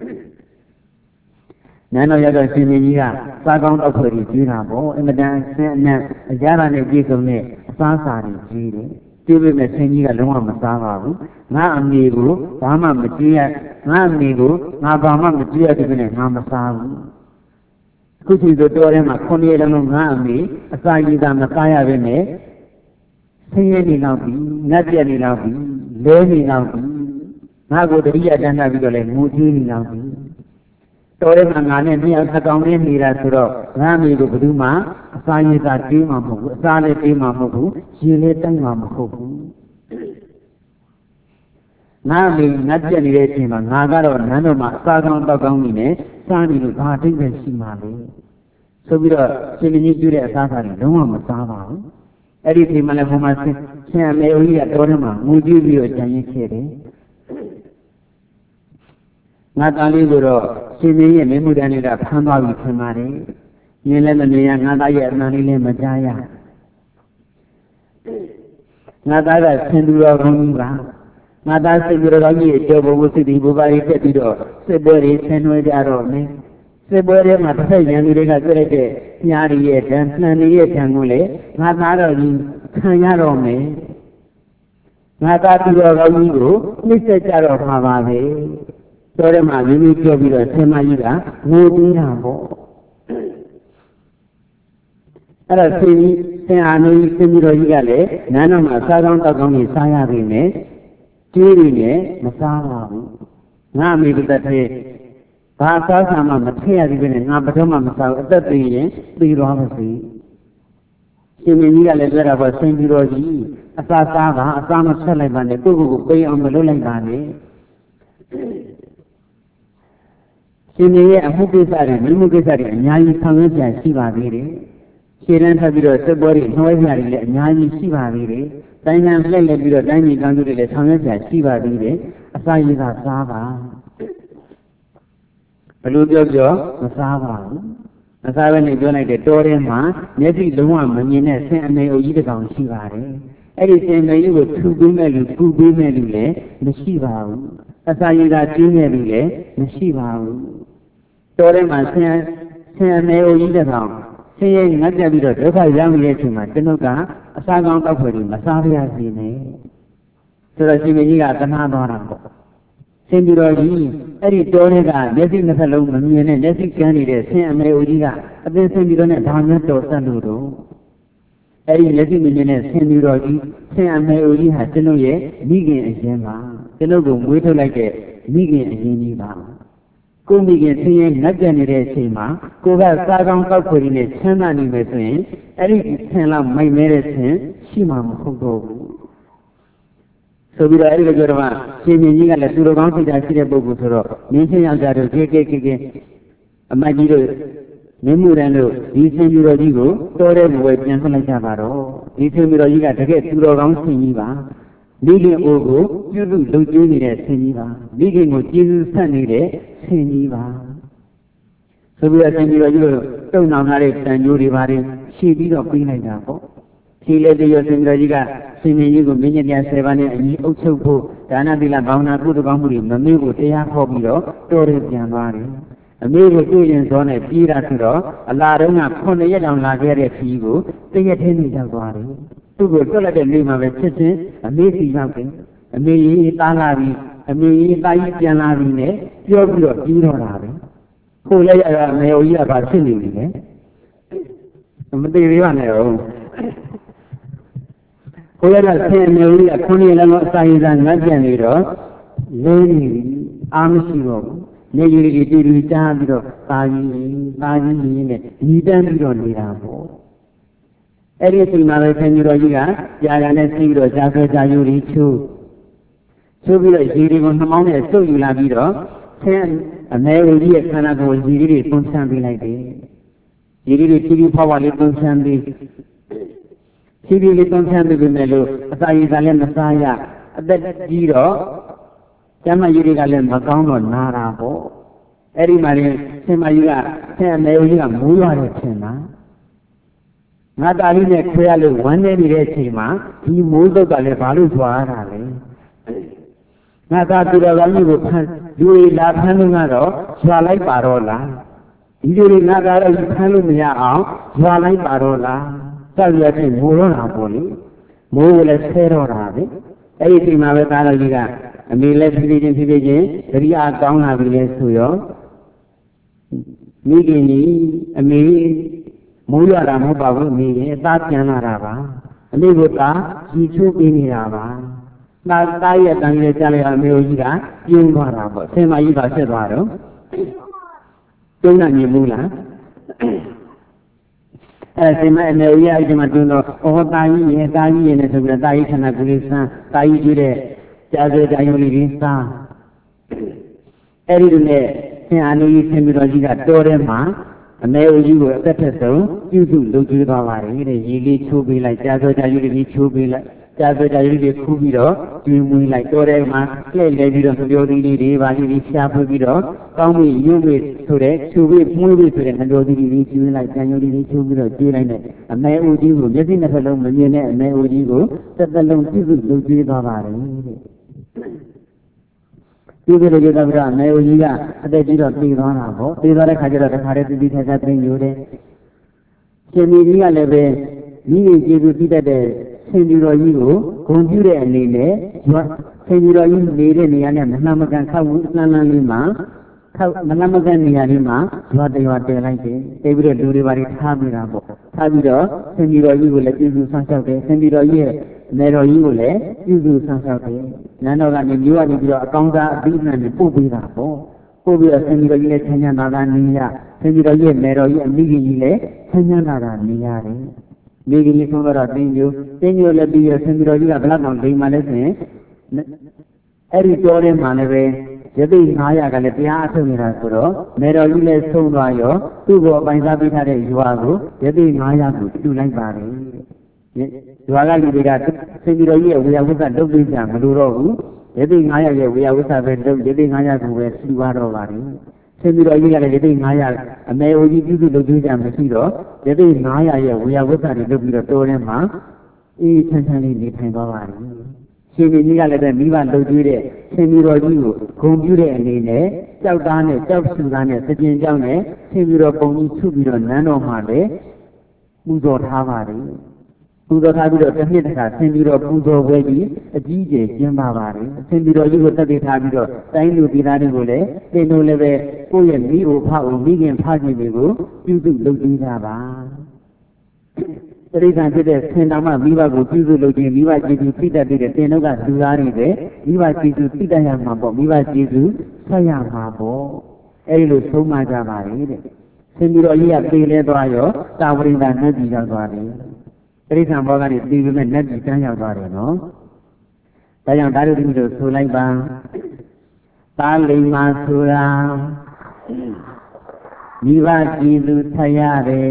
နန်းတော်ရောက်တော့ရှင်မင်းကြီးကစားကောင်းတောက်ခွေကြီးကြီးတာပေါ့အင်မတန်ဆင်းအနက်အကြတာနဲ့ပြည့်စုံတဲ့အစားအစာတွေကြီးတယ်ပြည့်ပြည့်မဲ့ဆင်းကြီးကလုံးဝမစားပါဘူးငါအမေကိုဘာမှမကြည့်ရငါအမေကိုငါဘာမှမကြည့်ရတဲ့နဲ့ငါမစားဘူးခုချိန်ဆိုတော်ထဲမှာခုနှစ်ရက်လုံးငါအမေအစာရည်သာမစားရပဲနဲ့ဆင်းရဲနေတော့ပြီငတ်ပြက်နေတော့ပြီလဲနေတော့ပြီငါကိုတတိယတန်းထားပြီးတော့လဲငိုကြည့်နေတော့ပြီတော်ထဲမှာငါနဲ့နှစ်ယောက်အကောင်နဲ့နေတာဆိုတော့ငါမေကိုဘယ်သူမှအစာရည်သာတေးမှာမဟုတ်ဘူးအစာလည်းတေးမှာမဟုတ်ဘူးရေလည်းတိုက်မှာမဟုတ်ဘူးငါမေငတ်ပြက်နေတဲ့အချိန်မှာငါကတော့နန်းတော်မှာအစာကောင်းတောက်ကောင်းနေနဲ့စားနေလို့ဘာတိတ်ပဲရှိမှလဲဆိုပြီးတော့ရှင်မင်းကြီးပြုတဲ့အစားအစာတွေလုံးဝမစားပါဘူးအဲ့ဒီချိန်မှလည်းဘုမဆင်းဆင်းအမေဦးကြီးကတော်ထဲမှာငိုကြည့်ပြီးတော့ကြံရစ်ခဲ့တယ်ငါသားလေးကိုတော့ရှင်မင်းရဲ့မင်းမှုတန်းတွေကဖမ်းသွားပြီးထင်ပါတယ်။ရင်းလည်းမမြင်ရငါသားရဲ့အမှန်လေးလည်းမကြားရ။ငါသားကဆင်သူတော်ကောင်းကြီးပါ။ငါသားဆင်သူတော်ကောင်းကြီးရဲ့ကြောဘုံစိတ်ဒီဘုရားကြီးတက်ပြီးတော့စစ်ပွဲတွေဆင်နွှဲကြတော့မယ်။စစ်ပွဲထဲမှာတစ်ဖက်ရန်သူတွေကတွေ့လိုက်တဲ့ညားရဲ့တန်နှံရဲ့တန်ကိုလေငါသားတော်ကြီးခံရတော့မယ်။ငါသားသူတော်ကောင်းကြီးကိုနှိမ့်ဆက်ကြတော့မှာပါပဲ။တော်တယ်မှာမိမိပြောပြီးတော့ဆင်မကြီးကငိုပြီးတာပေါ့အဲ့တော့ဆင်ကြီးဆင်အာနုကြီးဆင်ကြီးတော်ကြီးကလည်းနန်းတော်မှာစားကောင်းတောက်ကောင်းကြီးစားရပြီနဲ့ကျေးတွေနဲ့မစားပါဘူးငါအမိတသက်တဲ့ဘာစားစားမှမထည့်ရသေးပဲနဲ့ငါဘယ်တော့မှမစားဘူးအသက်သေးရင်ပြီးသွားပါစေရှင်မင်းကြီးကလည်းပြောတာပေါ့ဆင်ပြီးတော့ကြီးအစာစားပါအစာမဆက်လိုက်ပါနဲ့ကိုယ့်ကိုယ်ကိုပိန်အောင်မလုပ်လိုက်ပါနဲ့ရှင်မင်းရဲ့အမှုကိစ္စတွေမိမှုကိစ္စတွေအများကြီးဆောင်ရွက်ပြန်ရှိပါသေးတယ်ရှင်းလင်းထပ်ပြီးတော့စက်ပွဲတွေနှွှဲပြတွေလည်းအများကြီးရှိပါသေးတယ်တိုင်းငံလှည့်လည်ပြီးတော့တိုင်းပြည်ကောင်းကျိုးတွေလည်းဆောင်ရွက်ပြန်ရှိပါသေးတယ်အစာရည်သာစားပါဘယ်လိုပြောပြောမစားပါဘူးမစားဘဲနဲ့ပြောလိုက်တဲ့တောထဲမှာမျက်စိလုံးဝမမြင်တဲ့ဆင်အမေအုပ်ကြီးတစ်ကောင်ရှိပါတယ်အဲ့ဒီဆင်အမေကြီးကိုထူပေးမဲ့လူထူပေးမဲ့လူလည်းမရှိပါဘူးအစာရည်သာကျင်းမဲ့လူလည်းမရှိပါဘူးတောထဲမှာဆင်ဆင်အမေအုပ်ကြီးတစ်ကောင်ဆင်းရဲငတ်ပြပြီးတော့ဒုက္ခရောက်နေတဲ့အချိန်မှာကျွန်ုပ်ကအစာကောင်းတောက်ဖွယ်ပြီးမစားရစေနဲ့ဆိုတော့ရှင်မကြီးကသနာတော်တာပေါ့ဆင်ပြီးတော့ကြီးအဲ့ဒီတောထဲကမျက်စိနှစ်ဖက်လုံးမမြင်နဲ့လက်စိကန်းနေတဲ့ဆင်အမေဦးကြီးကအသင်ဆင်ပြီးတော့နဲ့ဒါမျိုးတော်ဆက်လို့တော့အဲ့ဒီလက်စိမမြင်နဲ့ဆင်ပြီးတော့ကြီးဆင်အမေဦးကြီးဟာကျွန်ုပ်ရဲ့မိခင်အရင်ပါကျွန်ုပ်ကိုမွေးထုတ်လိုက်တဲ့မိခင်အရင်ကြီးပါကိုမိခင်ဆင်းရဲငတ်ပြတ်နေတဲ့အချိန်မှာကိုကစားကောင်းတောက်ဖွယ်နေချမ်းသာနေမယ်ဆိုရင်အဲ့ဒီဆင်လောက်မိုက်မဲတဲ့ဆင်ရှိမှာမဟုတ်တော့ဘူးဆိုပြီးတော့အဲ့ဒီလိုပြောတော့ရှင်မြင်းကြီးကလည်းသူတော်ကောင်းစိတ်ဓာတ်ရှိတဲ့ပုဂ္ဂိုလ်ဆိုတော့မင်းချင်းယောက်ျားတို့ကေကေကေကေအမကြီးတို့မင်းမှုတန်းတို့ဒီဆင်ပြတော်ကြီးကိုတော်တဲ့ဘဝပြန်ဆက်လိုက်ကြပါတော့ဒီဆင်ပြတော်ကြီးကတကယ်သူတော်ကောင်းဆင်ကြီးပါမိခင်အိုးကိုပြုစုလုပ်ကျွေးနေတဲ့ဆင်ကြီးပါမိခင်ကိုကျေးဇူးဆက်နေတဲ့ဆင်ကြီးပါဆိုပြီးတော့ဆင်ကြီးတော်ကြီးတို့တုံနောင်ထားတဲ့တန်ကြိုးတွေပါတယ်ရှည်ပြီးတော့ပြီးလိုက်တာပေါ့ရှည်လက်တရဆင်ကြီးတော်ကြီးကဆင်ကြီးကိုမင်းကြီးတရားဆယ်ပါးနဲ့အညီအုပ်ချုပ်ဖို့ဒါနသီလဘာဝနာကုသိုလ်ကောင်းမှုတွေမမေ့ဖို့တရားဟောပြီးတော့တော်ရပြန်သွားတယ်အမေကိုတွေ့ရင်စောနဲ့ပြေးတာဆိုတော့အလားတုန်းကခုနှစ်ရက်တောင်လာခဲ့တဲ့ခီးကိုတရက်ထင်းနေရောက်သွားတယ်သူ့ကိုတွက်လိုက်တဲ့နေ့မှာပဲဖြစ်ချင်းအမေစီရောက်တယ်အမေကြီးသားလာပြီအမေကြီးသားကြီးပြန်လာပြီနဲ့ပြောပြီးတော့ပြီးတော့တာပဲခိုးလိုက်ရတာမေအိုကြီးကဘာဖြစ်နေပြီလဲမသိသေးပါနဲ့ဟုတ်ခိုးရတာဆင်းမေအိုကြီးကခုနှစ်ရက်လောက်အစာရည်သာငတ်ပြန်နေတော့လဲနေပြီအားမရှိတော့ဘူးနေယူရီတူတူကြားပြီးတော့သားကြီးသားကြီးကြီးနဲ့ညီတန်းပြီးတော့နေတာပေါ့အဲ့ဒီအချိန်မှာပဲဆင်ကြီးတော်ကြီးကကြာကြာနဲ့ဆီးပြီးတော့ဇာဆွဲဇာယူရီချိုးချိုးပြီးတော့ရေတွေကိုနှမောင်းနဲ့စုပ်ယူလာပြီးတော့ဆင်အမေဦးကြီးရဲ့ခန္ဓာကိုယ်ရေတွေသွန်းချမ်းပေးလိုက်တယ်ရေတွေဖြည်းဖြည်းဖွားဖွားလေးသွန်းချမ်းပေးဖြည်းဖြည်းလေးသွန်းချမ်းပေးပြီမဲ့လို့အစာရည်သာလည်းမစားရအသက်ကြီးတော့ကျမ်းမာရေးတွေကလည်းမကောင်းတော့နာတာပေါ့အဲ့ဒီမှာရင်ဆင်မကြီးကဆင်အမေဦးကြီးကမိုးရွာတဲ့ဆင်မှာငါတာလေးနဲ့ခွဲရလို့ဝမ်းနေနေတဲ့အချိန်မှာဒီမိုးသုတ်ကလည်းဘာလို့ကြွားတာလဲငါသာသူတော်ကောင်းကြီးကိုဖမ်းလူတွေလာဖမ်းလို့ကတော့ကြွားလိုက်ပါတော့လားဒီလူတွေငါကတော့ဖမ်းလို့မရအောင်ကြွားလိုက်ပါတော့လားစသည်အဖြစ်မိုးတော့တာပေါ့လေမိုးကလည်းဆဲတော့တာပဲအဲ့ဒီအချိန်မှာပဲသားတော်ကြီးကအမေလည်းဖြည်းဖြည်းချင်းဖြည်းဖြည်းချင်းဒရိယာကောင်းလာပြီလေဆိုရောမိခင်ကြီးအမေမိုးရတာမဟုတ်ပါဘူးအမေရဲ့အသားပြန်လာတာပါအမေကသာကြီးချိုးပေးနေတာပါသားသားရဲ့တန်ကြီးကြားလိုက်အမေကြီးကပြင်းသွားတာပေါ့ဆင်မကြီးကဆက်သွားတော့တုံးနာမြင်ဘူးလားအဲဆင်မအမေကြီးအဲ့ဒီမှာတွန်းတော့အော်သားကြီးရဲ့သားကြီးရဲ့နဲ့ဆိုပြီးတော့သားကြီးခန္ဓာကိုယ်လေးစမ်းသားကြီးကြည့်တဲ့ကြားစေတိုင်းလေးရင်းစားအဲ့ဒီနဲ့ဆင်အာနုကြီးဆင်ပြီးတော့ကြီးကတော်ထဲမှာအမေဦးကြီးကိုအသက်ထက်ဆုံးပြုစုလုပ်ကြွေးသွားပါတယ်တဲ့ရေလေးချိုးပေးလိုက်ကြားစောကြားယူလေးချိုးပေးလိုက်ကြားစောကြားယူလေးခူးပြီးတော့ကျွေးမွေးလိုက်တော်ထဲမှာလှည့်လဲပြီးတော့ပြောသီးလေးတွေပါကြီးရှားဖွေးပြီးတော့ကောင်းပြီရုပ်ပြီဆိုတဲ့ချူပြီးမွေးပြီးဆိုတဲ့နှတော်သီးလေးကျွေးလိုက်ကြံယူလေးချိုးပြီးတော့ကျွေးလိုက်တဲ့အမေဦးကြီးကိုမျက်စိနှစ်ဖက်လုံးမမြင်တဲ့အမေဦးကြီးကိုသက်သက်လုံးပြုစုလုပ်ကြွေးသွားပါတယ်တဲ့ဒီလိုကြတော့ပြအမေဦးကြီးကအသက်ကြီးတော့ပြေးသွားတာပေါ့ပြေးသွားတဲ့ခါကျတော့တခါတည်းတိတိကျကျသိညိုတယ်ရှင်မီကြီးကလည်းပဲမိမိကျေစုတည်တတ်တဲ့ဆင်ကြီးတော်ကြီးကိုဂုဏ်ပြုတဲ့အနေနဲ့ဆင်ကြီးတော်ကြီးနေတဲ့နေရာနဲ့မနှမကန်ခောက်ဘူးလှမ်းလှမ်းလေးမှာခောက်မနှမကန်နေရာလေးမှာရွာတရွာတည်လိုက်တယ်တည်ပြီးတော့လူတွေပါထားပြီးတာပေါ့ထားပြီးတော့ဆင်ကြီးတော်ကြီးကိုလည်းပြုစုဆောင်ရှောက်တယ်ဆင်ကြီးတော်ကြီးရဲ့မေတော်ကြီးကိုလည်းပြုစုဆောင်ရှောက်တယ်နန်းတော်ကနေမြို့ကနေပြီးတော့အကောင်းစားအပြီးအမှန်နဲ့ပို့ပေးတာပေါ့ပပို့ပြီးတော့ဆင်ပြီးတော့ကြီးလည်းချမ်းချမ်းသာသာနေရဆင်ပြီးတော့ရဲ့မယ်တော်ကြီးအမိခင်ကြီးလည်းချမ်းချမ်းသာသာနေရတယ်မိခင်ကြီးဆုံးတော့တင်းကျိုးတင်းကျိုးလည်းပြီးရဆင်ပြီးတော့ကြီးကဘလောက်တောင်ဒိမ်မှလည်းဆိုရင်အဲ့ဒီတော်ထဲမှာလည်းပဲယသိငါးရာကလည်းတရားအထုတ်နေတာဆိုတော့မယ်တော်ကြီးလည်းဆုံးသွားရောသူ့ကိုအပိုင်စားပေးထားတဲ့ရွာကိုယသိငါးရာကိုတူလိုက်ပါတယ်ရွာကလူတွေကဆင်ပြီးတော့ကြီးရဲ့ဝေယဝိသလုပ်ပြီးကြမလို့တော့ဘူးယသိငါးရာရဲ့ဝေယဝိသပဲလုပ်ယသိငါးရာကိုပဲစီွားတော့ပါတယ်ဆင်ပြီးတော့ကြီးကလည်းယသိငါးရာအမေအိုကြီးပြုစုလုပ်ပြီးကြမရှိတော့ယသိငါးရာရဲ့ဝေယဝိသတွေလုပ်ပြီးတော့တိုးထဲမှာအေးချမ်းချမ်းလေးနေထိုင်သွားပါတယ်ရှင်ကြီးကလည်းပဲမိဘလှုပ်ကြွေးတဲ့ရှင်ပြီးတော်ကြီးကိုဂုံပြူတဲ့အနေနဲ့ကြောက်သားနဲ့ကြောက်ဆူသားနဲ့စကြင်ကြောင်းနဲ့ရှင်ပြီးတော်ပုံကြီးထုပြီးတော့နန်းတော်မှာလည်းပူဇော်ထားပါတယ်ပူဇော်ထားပြီးတော့တစ်နှစ်တစ်ခါဆင်ပြီးတော့ပူဇော်ပွဲကြီးအကြီးအကျယ်ကျင်းပပါတယ်ဆင်ပြီးတော်ကြီးကိုတက်သေးထားပြီးတော့တိုင်းလူပြည်သားတွေကိုလည်းသင်တို့လည်းပဲကိုယ့်ရဲ့မိဘဖအောင်မိခင်ဖခင်တွေကိုပြုစုလုပ်ကြည့်ကြပါတရိษံဖြစ်တဲ့ဆင်တော်မှမိဘကိုပြုစုလုပ်ခြင်းမိဘကျေးဇူးသိတတ်တဲ့တင်တို့ကလူသားတွေပဲမိဘကျေးဇူးသိတတ်ရမှာပေါ့မိဘကျေးဇူးဆက်ရမှာပေါ့အဲဒီလိုဆုံးမကြပါလေတဲ့ဆင်ပြီးတော်ကြီးကပြေးလဲသွားရောတာဝရိန္ဒနတ်ပြည်ရောက်သွားတယ်တရိษံဘောကနေပြေးပြီးမဲ့နတ်ပြည်တန်းရောက်သွားတယ်နော်ဒါကြောင့်ဒါတို့ဒီလိုဆိုလိုက်ပါသာလိမ္မာဆိုတာမိဘကျေးဇူးဆက်ရတယ်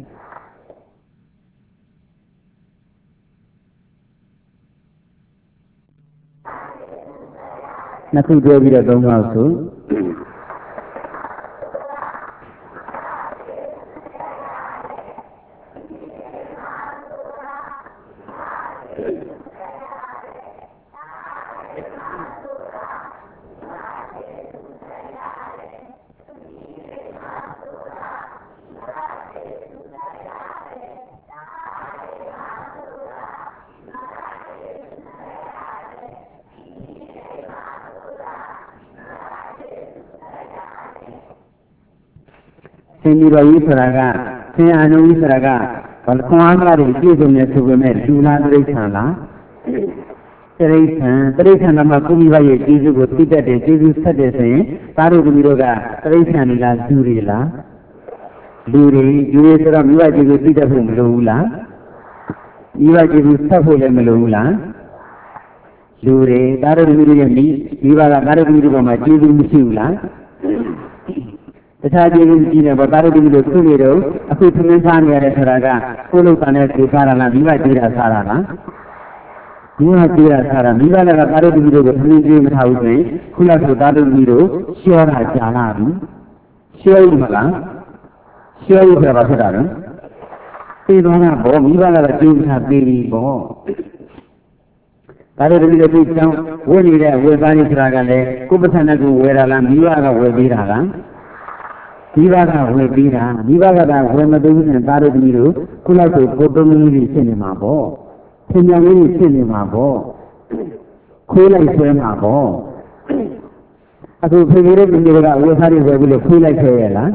နှစ်ခုပြောပြီးတော့သုံးပါးဆိုဆင်ပြီးတော်ကြီးဆိုတာကဆင်အာနုကြီးဆိုတာကဘာခွန်အားကတွေပြည့်စုံနေဆိုပေမဲ့လူလားတိရစ္ဆာန်လားတိရစ္ဆာန်တိရစ္ဆာန်ကမှကိုမိဘရဲ့ကျေးဇူးကိုသိတတ်တယ်ကျေးဇူးဆက်တယ်ဆိုရင်သားတို့သမီးတို့ကတိရစ္ဆာန်တွေလားလူတွေလားလူတွေလူတွေဆိုတော့မိဘကျေးဇူးသိတတ်ဖို့မလိုဘူးလားမိဘကျေးဇူးဆက်ဖို့လည်းမလိုဘူးလားလူတွေသားတို့သမီးတို့ရဲ့မိမိဘကသားတို့သမီးတို့ပေါ်မှာကျေးဇူးမရှိဘူးလားတခြားကျေးဇူးကြီးတယ်ဗောသားတို့ဒီလိုသူ့နေတော့အခုသမင်းစားနေရတဲ့ဆိုတာကကိုယ်လုံးတန်တဲ့ဒီစားရလားမိဘကြည့်တာစားတာလားမိဘကြည့်တာစားတာမိဘလည်းကသားတို့ဒီလိုကိုသမင်းကြည့်မထားဘူးဆိုရင်ခုနကသားတို့ဒီလိုရှောတာကြာလာပြီရှောယူမလားရှောယူဆိုတာဘာဖြစ်တာလဲပြေးသွားတာဗောမိဘလည်းကြည့်မထားပြေးပြီဗောဒါတို့ဒီလိုဒီကြောင့်ဝယ်နေတဲ့ဝယ်သားတွေဆိုတာကလည်းကိုယ်ပစံနဲ့ကိုဝယ်တာလားမိဘကဝယ်ပေးတာလားမိဘကဝယ်ပေးတာမိဘကသာဝယ်မပေးဘူးနဲ့သားတို့သမီးတို့ခုလောက်ဆိုကိုတုံးကြီးတွေဖြစ်နေမှာပေါ့ဆင်ညာကြီးတွေဖြစ်နေမှာပေါ့ခိုးလိုက်ဆွဲမှာပေါ့အခုဖေဖေတို့သမီးတို့ကဝယ်သားတွေဝယ်ပြီးလို့ခိုးလိုက်ဆွဲရလား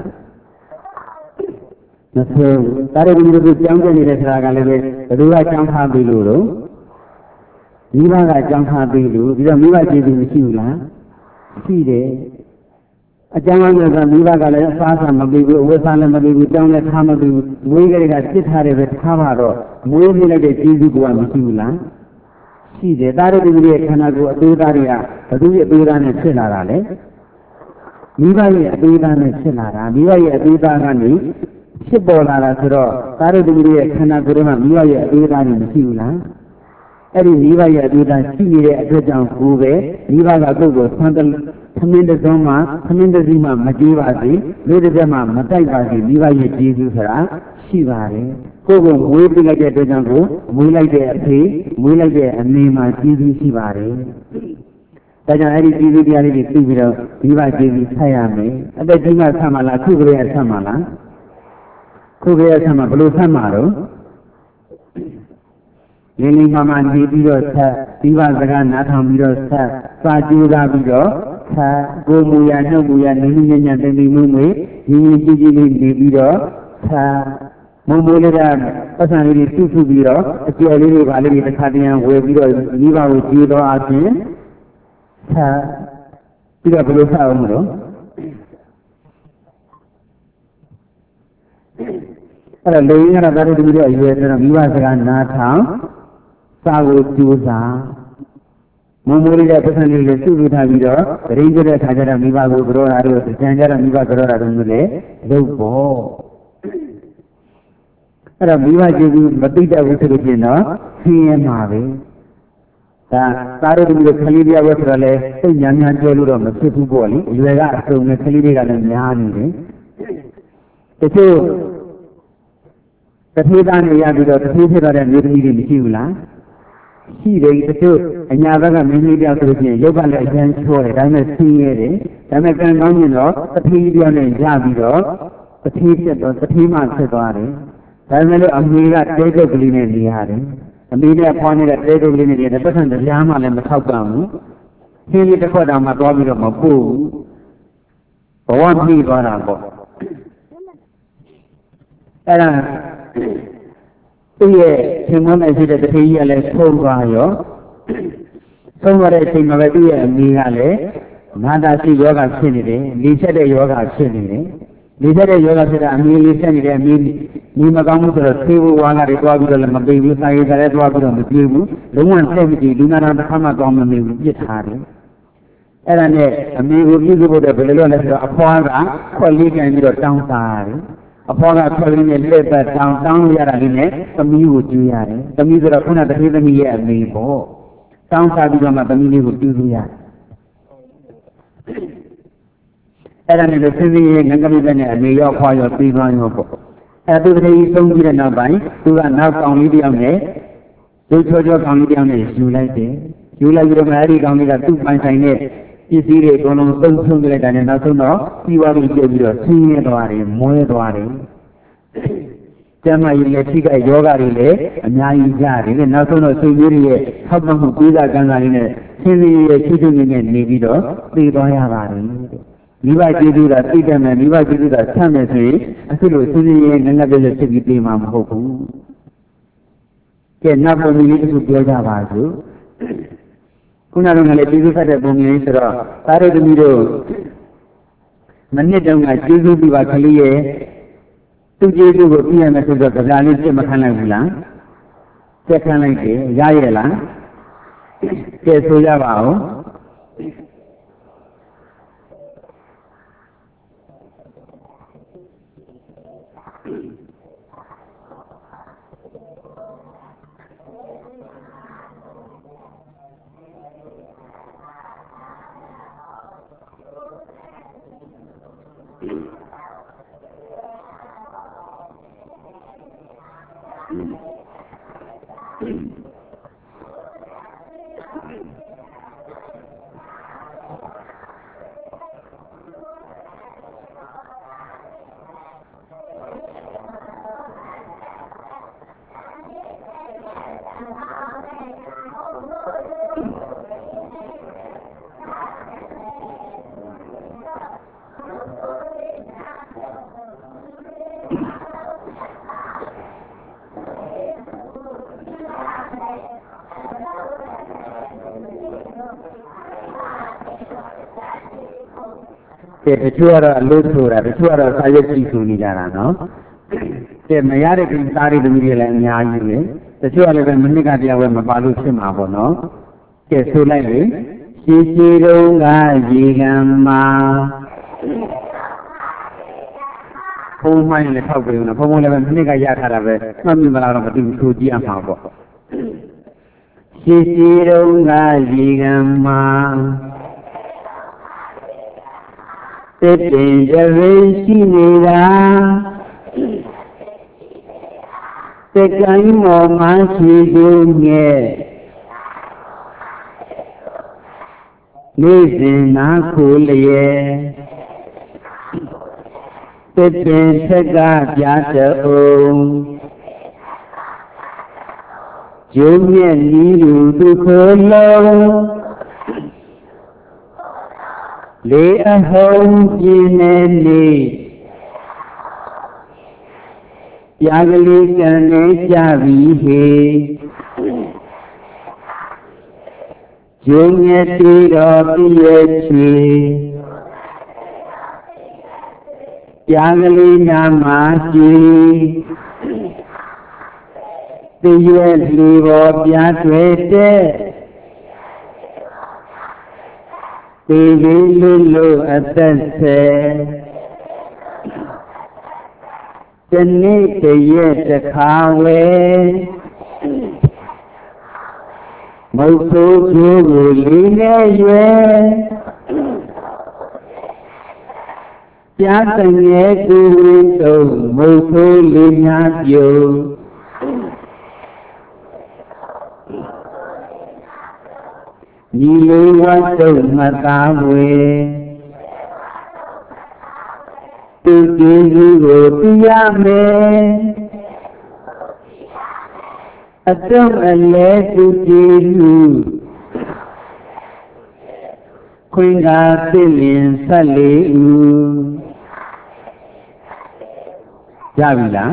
မဆွဲဘူးသားတို့သမီးတို့ကြောင်းကျနေတဲ့ဆရာကလည်းပဲဘယ်သူကကြောင်းထားပြီးလို့တော့မိဘကကြောင်းထားပြီးလို့ဒီတော့မိဘကျေးဇူးမရှိဘူးလားရှိတယ်အကျမ်းမ်းကမိဘကလည်းအစားစားမပေးဘူးအဝတ်စားလည်းမပေးဘူးကြောင်းလည်းထားမပေးဘူးမွေးကလေးကစစ်ထားတယ်ပဲထားပါတော့မွေးပြလိုက်တဲ့ကျေးဇူးကမရှိဘူးလားရှိတယ်သားတို့ဒီရဲ့ခန္ဓာကိုယ်အသေးသားတွေကဘသူရဲ့အသေးသားနဲ့ဖြစ်လာတာလဲမိဘရဲ့အသေးသားနဲ့ဖြစ်လာတာမိဘရဲ့အသေးသားကနေဖြစ်ပေါ်လာတာဆိုတော့သားတို့ဒီရဲ့ခန္ဓာကိုယ်ထဲမှာမိဘရဲ့အသေးသားတွေမရှိဘူးလားအဲ့ဒီမိဘရဲ့အသေးသားရှိနေတဲ့အတွက်ကြောင့်ကိုယ်ပဲမိဘကကိုယ့်ကိုဆန်းတယ်သမင်းတစ်စုံမှာသမင်းတစ်စီးမှာမကြေးပါစေလူတစ်သက်မှာမတိုက်ပါစေမိဘရဲ့ကျေးဇူးဆိုတာရှိပါတယ်ကိုယ်ကိုမွေးပြလိုက်တဲ့အတွက်ကြောင့်ကိုမွေးလိုက်တဲ့အဖေမွေးလိုက်တဲ့အမေမှာကျေးဇူးရှိပါတယ်ဒါကြောင့်အဲ့ဒီကျေးဇူးတရားလေးတွေသိပြီးတော့မိဘကျေးဇူးဆက်ရမယ်အသက်ကြီးမှဆက်မှာလားခုကလေးကဆက်မှာလားခုကလေးကဆက်မှာဘယ်လိုဆက်မှာတော့လင်းလင်းမှမှနေပြီးတော့ဆက်ဒီဘစကားနားထောင်ပြီးတော့ဆက်စာကြိုးစားပြီးတော့ဆက်ကိုမူရနှုတ်မူရနင်းနင်းညံ့တင်ပြီးမွေးမွေးရင်းရင်းကြည်ကြည်လေးနေပြီးတော့ဆက်မုံမိုးလေးကပတ်စံလေးတွေစုစုပြီးတော့အကျယ်လေးတွေပါလေးတွေတစ်ခါတည်းဝယ်ပြီးတော့မိဘကိုကြည်တော့အပြင်ဆက်ပြီးတော့ဘယ်လိုဆက်အောင်မလို့အဲ့တော့လူရင်းကတော့ဒါတို့တပြီးတော့ရွယ်ဆိုတော့မိဘစကားနားထောင်စာကိုကြိုးစားမမိုးလေးတဲ့ပတ်စံလေးလေးစုစုထားပြီးတော့တရင်ကျတဲ့ခါကျတော့မိဘကိုကြောတာတို့ကြံကြတော့မိဘကြောတာတို့မျိုးလေလုပ်ဖို့အဲ့တော့မိဘကြည့်ပြီးမသိတတ်ဘူးဆိုလို့ပြင်တော့ဆင်းရဲမှာပဲဒါသားတို့တပြီးတော့ခလေးတရားပဲဆိုတော့လေစိတ်ညာညာပြောလို့တော့မဖြစ်ဘူးပေါ့လေအရွယ်ကအစုံနဲ့ခလေးတွေကလည်းများနေတယ်တချို့တထေးသားနေရပြီးတော့တထေးဖြစ်တော့တဲ့မျိုးသမီးတွေမရှိဘူးလားရှိတယ်တချို့အညာဘက်ကမင်းကြီးတယောက်ဆိုလို့ရှိရင်ရုပ်ကလည်းအကျန်းချောတယ်ဒါပေမဲ့ဆင်းရဲတယ်ဒါပေမဲ့ကံကောင်းရင်တော့တထေးတယောက်နဲ့ရပြီးတော့တထေးဖြစ်တော့တထေးမှဖြစ်သွားတယ်ဒါပေမဲ့လို့အမေကတဲတုပ်ကလေးနဲ့နေရတယ်အမေနဲ့ဖွားနေတဲ့တဲတုပ်ကလေးနဲ့နေတယ်ပတ်စံတရားမှလည်းမထောက်ပံ့ဘူးဆင်းရဲတစ်ခွက်တောင်မှသွားပြီးတော့မပို့ဘူးဘဝမြည်သွားတာပေါ့အဲ့ဒါသူ့ရဲ့ရှင်မနဲ့ရှိတဲ့တထေးကြီးကလည်းဆုံးသွားရောဆုံးသွားတဲ့အချိန်မှာပဲသူ့ရဲ့အမေကလည်းနာတာရှိယောဂဖြစ်နေတယ်လေဆက်တဲ့ယောဂဖြစ်နေတယ်လေဆက်တဲ့ယောဂဖြစ်တာအမေလေးဆက်နေတယ်အမေဒီမကောင်းဘူးဆိုတော့သေဘဝါကတွေတွားပြီးတော့လည်းမပိဘူးစာရေးကြလည်းတွားပြီးတော့မပြေဘူးလုံးဝဆက်မကြည့်လူနာတော်တစ်ခါမှတောင်းမနေဘူးပြစ်ထားတယ်အဲ့ဒါနဲ့အမေကိုပြုစုဖို့တော့ဘယ်လိုလုပ်လဲဆိုတော့အဖွားကခွက်လေးပြန်ပြီးတော့တောင်းစားတယ်အဖွားကခွက်လေးနဲ့လက်သက်တောင်းတောင်းရတာလေးနဲ့သမီးကိုကျွေးရတယ်သမီးဆိုတော့ခုနတထေးသမီးရဲ့အမေပေါ့တောင်းစားပြီးတော့မှသမီးလေးကိုကျွေးလို့ရတယ်အဲ့ဒါနဲ့လို့ဆင်းရဲငန်းကလေးနဲ့အမေရောဖွားရောပြီးသွားရောပေါ့အဲ့သူတထေးကြီးဆုံးပြီးတဲ့နောက်ပိုင်းသူကနောက်ကောင်လေးတစ်ယောက်နဲ့သူချောချောကောင်လေးတစ်ယောက်နဲ့ယူလိုက်တယ်ယူလိုက်ပြီးတော့အဲ့ဒီကောင်လေးကသူ့ပိုင်ဆိုင်တဲ့ပစ္စည်းတွေအကုန်လုံးသုံးဆုံးလိုက်တာနဲ့နောက်ဆုံးတော့ပြီးသွားပြီးပြည့်ပြီးတော့ဆင်းရဲသွားတယ်မွဲသွားတယ်ကျမ်းမာရေးနဲ့ထိခိုက်ယောဂတွေလည်းအများကြီးကြတယ်နောက်ဆုံးတော့ဆွေမျိုးတွေရဲ့ထောက်ပံ့မှုပေးစာကမ်းစာလေးနဲ့ဆင်းရဲရဲ့ချွတ်ချွတ်နဲ့နေပြီးတော့သိသွားရပါတယ်မိဘကျေးဇူးကသိတယ်မယ်မိဘကျေးဇူးကဆန့်မယ်ဆိုရင်အခုလိုဆင်းရဲရဲ့ငငယ်ပြည့်ဖြစ်ပြီးပြေးမှာမဟုတ်ဘူးကဲနောက်ပုံလေးတစ်ခုပြောကြပါစို့ခုနကလည်းကျေးဇူးဖတ်တဲ့ပုံမျိုးဆိုတော့သားတို့သမီးတို့မနစ်တုန်းကကျေးဇူးပြုပါကလေးရဲ့သူကျေးဇူးကိုပြရမယ်ဆိုတော့ကြံလေးပြမခံနိုင်ဘူးလားပြခံလိုက်တယ်ရရဲ့လားကဲဆိုကြပါဦးကဲတချို့ကတော့အလို့ဆိုတာတချို့ကတော့စာရွက်ကြည့်ဆိုနေကြတာနော်ကဲမရတဲ့ကိစ္စတွေတမီးတွေလည်းအများကြီးပဲတချို့ကလည်းပဲမိနစ်ကတရားဝဲမပါလို့ဖြစ်မှာပေါ့နော်ကဲဆိုလိုက်လေရှည်ရှည်တုံးကရေကံမှာဖုံးမှန်းလည်းထောက်ပြုံးနော်ဖုံးဖုံးလည်းပဲမိနစ်ကရထားတာပဲမှတ်မိမလားတော့မသိဘူးဆိုကြည့်ရမှာပေါ့ရှည်ရှည်တုံးကရေကံမှာတစ်ပင်ကြရေရှိနေတာတကိုင်းမော်မှရှိသူငယ်နေ့စဉ်နာခိုလျက်တစ်ပင်ထက်ကပြားတုံကျုံမြက်နီးလူသူခိုလုံးလေအဟုံးပြင်းနေနေပြာကလေးကနေကြပြီဟေကျုံမြတ်တီတော်ပြည့်ရဲ့ချီပြားကလေးများမှာကြည်တည့်ရွယ်လူပေါ်ပြားတွေ့တဲ့ဒီလေးလူလူအသက်ဆယ်တနေ့တရက်တစ်ခါဝဲမုတ်ဆိုးကျိုးကိုလေးနဲ့ရွယ်ပြားတငယ်ကူဝင်းတုံမုတ်ဆိုးလေးများပြုံညီလေးဝတ်တုံမသားဝေသူကျေးဇူးကိုသိရမယ်အတုံးအလဲသူကျေးဇူးခွင်ကားသိလင်ဆက်လေးဦးရပြီလား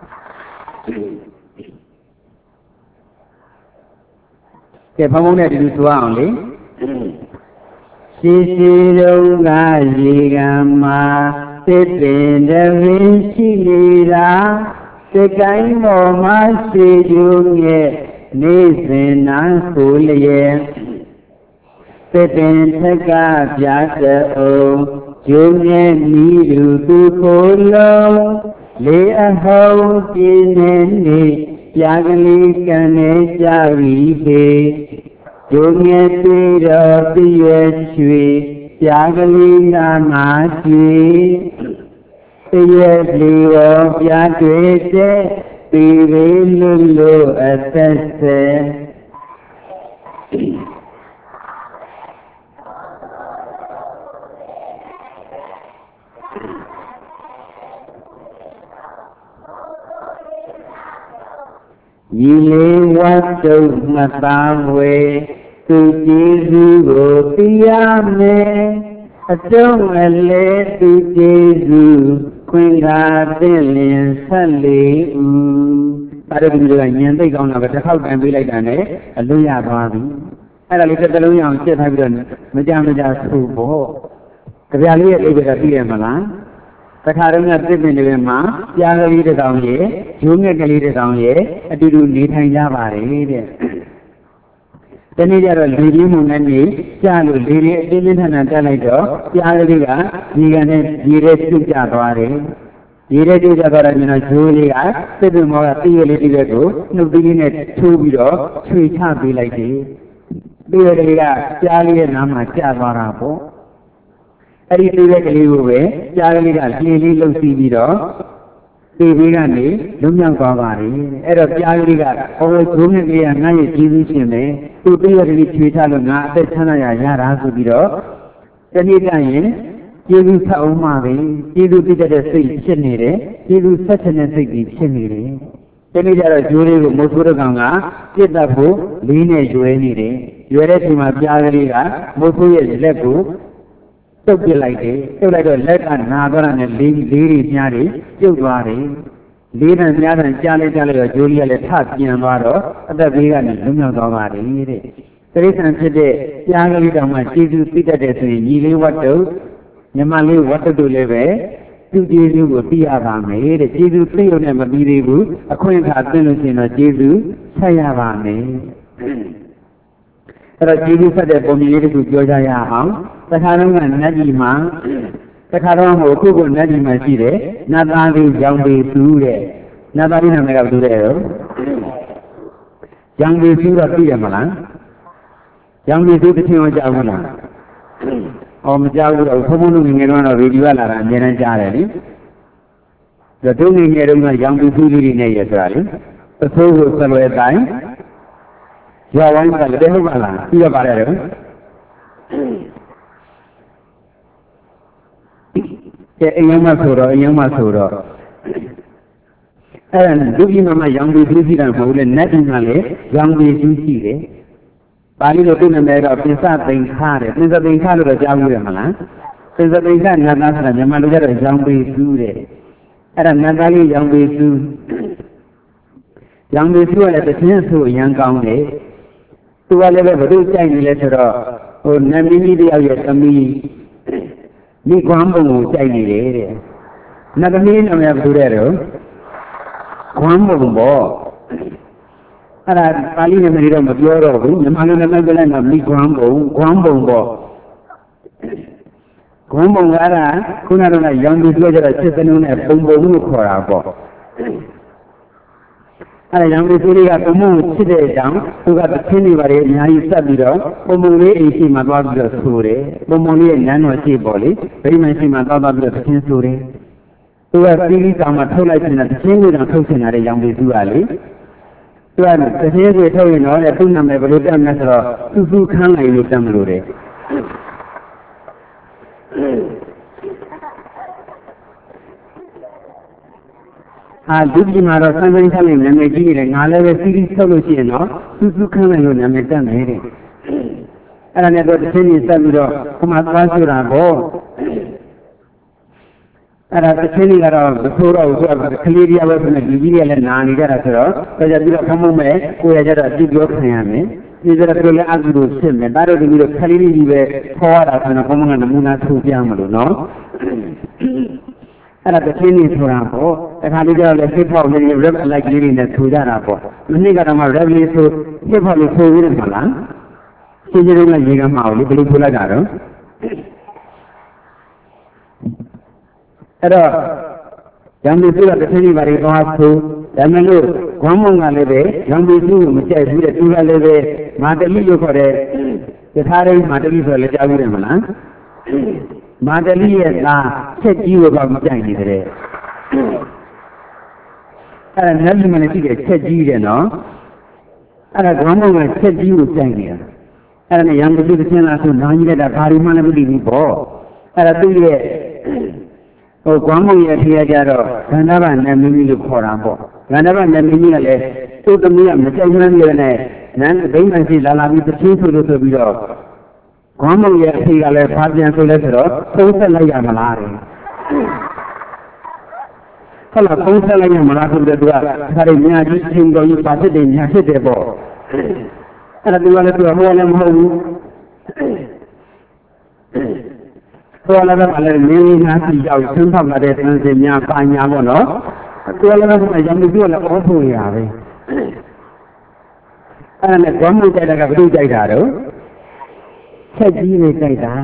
ကဲဘုံဘုံနဲ့ဒီလိုဆိုအောင်လေရှိရှိတုံးကရေကံမှာတစ်ပင်တပင်ရှိနေတာစကိုင်းပေါ်မှာရှိကျုံရဲ့နေစဉ်နာဆိုလျက်တစ်ပင်ထက်ကပြားတဲ့အုံကျုံရဲ့မိလူသူကိုလုံးလေးအဟောင်းပြင်းနေနေပြားကလေးကနေကြပြီပေကျုံရဲ့တွေ့တော့ပြည့်ရဲ့ချွေပြားကလေးကမှကြည်တည့်ရဲ့လူရောပြားတွေ့တဲ့ဒီလေးလူလူအသက်ဆယ်ညီလေးဝတ်တုံမသားဝေသူကျေးဇူးကိုသိရမယ်အတုံးအလဲသူကျေးဇူးခွင်သာသိလင်ဆက်လေးဦးဒါတို့ဒီလိုကညံသိကောင်းတာပဲတစ်ခေါက်တန်ပေးလိုက်တာနဲ့အလွတ်ရသွားပြီအဲ့ဒါလေးတစ်လုံးရအောင်ရှင်းထားပြီးတော့မကြမကြဆူဖို့ကြပြလေးရဲ့အိဗေကသိရမလားတခါတော့ကသစ်ပင်တွေမှာပြားကလေးတစ်ကောင်ရဲ့ဂျိုးငက်ကလေးတစ်ကောင်ရဲ့အတူတူနေထိုင်ကြပါတယ်တဲ့တနေ့ကျတော့လေကြီးမှုနဲ့နေကြားလို့လေတွေအတင်းတင်းထန်ထန်တက်လိုက်တော့ပြားကလေးကဒီကနေ့ဒီရဲပြုတ်ကျသွားတယ်ဒီရဲပြုတ်ကျသွားတဲ့မြင်တော့ဂျိုးလေးကသစ်ပင်မောကတီးရလေးတီးတဲ့ကိုနှုတ်သီးလေးနဲ့ထိုးပြီးတော့ချွေချပေးလိုက်တယ်တီးရလေးကပြားလေးရဲ့နားမှာကျသွားတာပေါ့အဲ့ဒီလေးတဲ့ကလေးကိုပဲကြားကလေးကလှေလေးလှုပ်စီးပြီးတော့ဒီဘေးကနေလွတ်မြောက်သွားပါတယ်အဲ့တော့ကြားကလေးကဟောဂျိုးငယ်ကလေးကငါ့ရဲ့ကျေးဇူးရှင်ပဲသူ့ပြည့်ရကလေးချွေချလို့ငါအသက်ချမ်းသာရရတာဆိုပြီးတော့တနည်းကရင်ကျေးဇူးဆက်အောင်မှာပဲကျေးဇူးသိတဲ့စိတ်ဖြစ်နေတယ်ကျေးဇူးဆက်ချင်တဲ့စိတ်ကြီးဖြစ်နေတယ်တနည်းကျတော့ဂျိုးလေးကိုမုတ်ဆိုးတဲ့ကောင်ကပြစ်တတ်ဖို့လေးနဲ့ရွယ်နေတယ်ရွယ်တဲ့အချိန်မှာကြားကလေးကမုတ်ဆိုးရဲ့လက်ကိုတုတ်ပြလိုက်တယ်တုတ်လိုက်တော့လက်ကနာသွားတာနဲ့လေးလေးတွေညားတွေပြုတ်သွားတယ်လေးတန်ညားတန်ကြားလိုက်ကြားလိုက်တော့ဂျိုးလီကလည်းထပြန်သွားတော့အသက်ဘေးကနေလွတ်မြောက်သွားပါတယ်တဲ့တိရစ္ဆာန်ဖြစ်တဲ့ကြားကလေးတောင်မှကျေးဇူးသိတတ်တဲ့ဆိုရင်ညီလေးဝတ်တုတ်ညီမလေးဝတ်တုတ်တို့လည်းပဲသူကျေးဇူးကိုသိရပါမယ်တဲ့ကျေးဇူးသိရုံနဲ့မပြီးသေးဘူးအခွင့်အခါသိလို့ရှိရင်တော့ကျေးဇူးဆက်ရပါမယ်အဲ့တော့ကျေးဇူးဆက်တဲ့ပုံမြင်လေးတစ်ခုပြောကြရအောင်တခါတော့ကနတ်ကြီးမှာတခါတော့ဟိုခုခုနတ်ကြီးမှာရှိတယ်နတ်သားလေးရောင်ပေသူတဲ့နတ်သားလေးနာမည်ကဘယ်လိုလဲတော့ရောင်ပေသူတော့သိရမလားရောင်ပေသူတစ်ချိန်တော့ကြောက်ဘူးလားဟောမကြောက်ဘူးတော့ဘုံဘုံတို့ငယ်တော့ဗီဒီယိုလာတာအများနဲ့ကြားတယ်လေဒါတို့ငယ်ငယ်တုန်းကရောင်ပေသူလေးတွေနဲ့ရဆိုတာလေအဆိုးကိုဆလွယ်တိုင်းရောဝိုင်းကလည်းဟုတ်ပါလားပြီးရပါတယ်တော့ကဲအရင်မှဆိုတော့အရင်မှဆိုတော့အဲ့ဒါဒုတိယမှာရောင်ပြီးသူရှိတာမဟုတ်လေနတ်တင်ကလည်းရောင်ပြီးသူရှိတယ်ပါဠိလိုပြနေတယ်တော့ပစ္စသိင်္ခါတယ်ပစ္စသိင်္ခါလို့တော့ကြားဘူးရမလားပစ္စသိင်္ခါနတ်သားဆိုတာမြန်မာလိုကြတော့ရောင်ပြီးသူတဲ့အဲ့ဒါနတ်သားလေးရောင်ပြီးသူရောင်ပြီးသူကလည်းတစ်ချင်းဆိုအရန်ကောင်းတယ်သူကလည်းပဲဘုသူကြိုက်နေလဲဆိုတော့ဟိုနတ်မင်းကြီးတယောက်ရဲ့သမီးမိကွမ်းပုံကိုကြိုက်နေတယ်တဲ့နတ်သမီးနာမည်ဘယ်လိုလဲတော့ခွမ်းပုံပေါ့အဲ့ဒါပါဠိနာမည်တော့မပြောတော့ဘူးမြန်မာလိုနာမည်ပြောလိုက်တော့မိခွမ်းပုံခွမ်းပုံပေါ့ခွမ်းပုံကအဲ့ဒါခုနကတော့ရောင်ပြီးပြောကြတော့စစ်စနုံးနဲ့ပုံပုံလို့ခေါ်တာပေါ့အဲ့ဒါရောင်ပြီးဆိုလေးကပုံပုံချစ်တဲ့အကြောင်းသူကသင်းနေပါတယ်အများကြီးစပ်ပြီးတော့ပုံပုံလေးအိမ်ရှိမှသွားပြီးတော့ဆိုတယ်ပုံပုံလေးရဲ့နန်းတော်ရှိပေါ့လေဗိမာန်ရှိမှသွားသွားပြီးတော့သင်းဆိုတယ်သူကသီးသီးကောင်မှထုတ်လိုက်နေတာသင်းလေးတောင်ထုတ်နေတာတဲ့ရောင်ပြီးသူကလေသူကသင်းကြီးထုတ်ရင်တော့သူ့နာမည်ဘယ်လိုတက်မလဲဆိုတော့သူ့သူခန်းလိုက်လို့တက်မလို့တဲ့ဟာဒုတိယမှာတော့ဆန်းဆန်းချမ်းလေးနာမည်ကြီးတယ်ငါလည်းပဲစီးရီးထုတ်လို့ရှိရင်တော့သူ့သူခန်းလိုက်လို့နာမည်တက်မယ်တဲ့အဲ့ဒါနဲ့တော့တစ်ချင်းကြီးဆက်ပြီးတော့ခမသွားဆိုတာပေါ့အဲ့ဒါတစ်ချင်းကြီးကတော့မဆိုးတော့ဘူးသူကကလေးတရားပဲဆိုနေဒီကြီးတွေလည်းနာနေကြတာဆိုတော့ဒါကြပြီးတော့ခမုံးမဲ့ကိုယ်ရကြတော့အတိပြောခံရမယ်ဒီကြတော့လည်းအကုသိုလ်ဖြစ်မယ်ဒါတော့ဒီလိုခလေးလေးကြီးပဲခေါ်ရတာဆိုတော့ခမုံးကနမူနာထုတ်ပြမလို့နော်အဲ့ဒါတစ်ချင်းကြီးဆိုတာပေါ့တခါလေးကျတော့လည်း hip hop လေး rap အလိုက်လေးတွေနဲ့ထူကြတာပေါ့မနေ့ကတော့မှ rap လေးဆို hip hop လေးဆိုပြီးတယ်မလားရှင်းရှင်းလေးကရေကမအောင်လေဘယ်လိုထူလိုက်တာတော့အဲ့တော့ရောင်ပြည်စုကတစ်ချင်းကြီးပါရီသွားဆိုဒါမှမဟုတ်ခွမ်းမုံကလည်းပဲရောင်ပြည်စုကိုမကြိုက်ဘူးတဲ့သူကလည်းပဲမာတလိလို့ခေါ်တဲ့ယထာရိမာတလိဆိုလည်းကြားဘူးတယ်မလားမာတလိရဲ့သားချက်ကြီးကိုတော့မကြိုက်နေတယ်အဲ့ဒါလည်းဒီမှာလည်းရှိတယ်ချက်ကြီးတယ်နော်အဲ့ဒါခွမ်းမုံကချက်ကြီးကိုကြိုက်နေတာအဲ့ဒါနဲ့ရောင်ပြည်စုတစ်ချင်းလားဆိုနားကြီးလိုက်တာဘာဒီမှလည်းမသိဘူးပေါ့အဲ့ဒါသူ့ရဲ့ဟိုကွမ်းမုံရဲ့ထရကြတော့ဂန္ဓဗနမင်းကြီးလို့ခေါ်တာပေါ့ဂန္ဓဗနမင်းကြီးကလည်းသူ့သမီးကမကြိုက်မှန်းနေနဲ့နန်းဘိမှန်ရှိလာလာပြီးတစ်ချင်းဆိုလို့ဆိုပြီးတော့ကွမ်းမုံရဲ့အဖေကလည်းဖားပြန်ဆိုလဲဆိုတော့သုံးဆက်လိုက်ရမလားတဲ့ဟုတ်လားသုံးဆက်လိုက်ရမလားဆိုတော့သူကဒါတွေညာကြီးချင်းတော်ကြီးပါဖြစ်တယ်ညာဖြစ်တယ်ပေါ့အဲ့ဒါသူကလည်းသူကဟိုလည်းမဟုတ်ဘူးဆိုလာတော့လည်းမင်းနာစီရောက်ဆင်းဖောက်လာတဲ့သံစင်များပါညာပေါ့နော်ဆိုလာတော့ရောင်ပြီးတော့လည်းအော်ဖို့ရပဲအဲ့ဒါနဲ့ကွမ်းမှုကြိုက်တာကဘယ်လိုကြိုက်တာတော့ချက်ကြီးနေကြိုက်တာ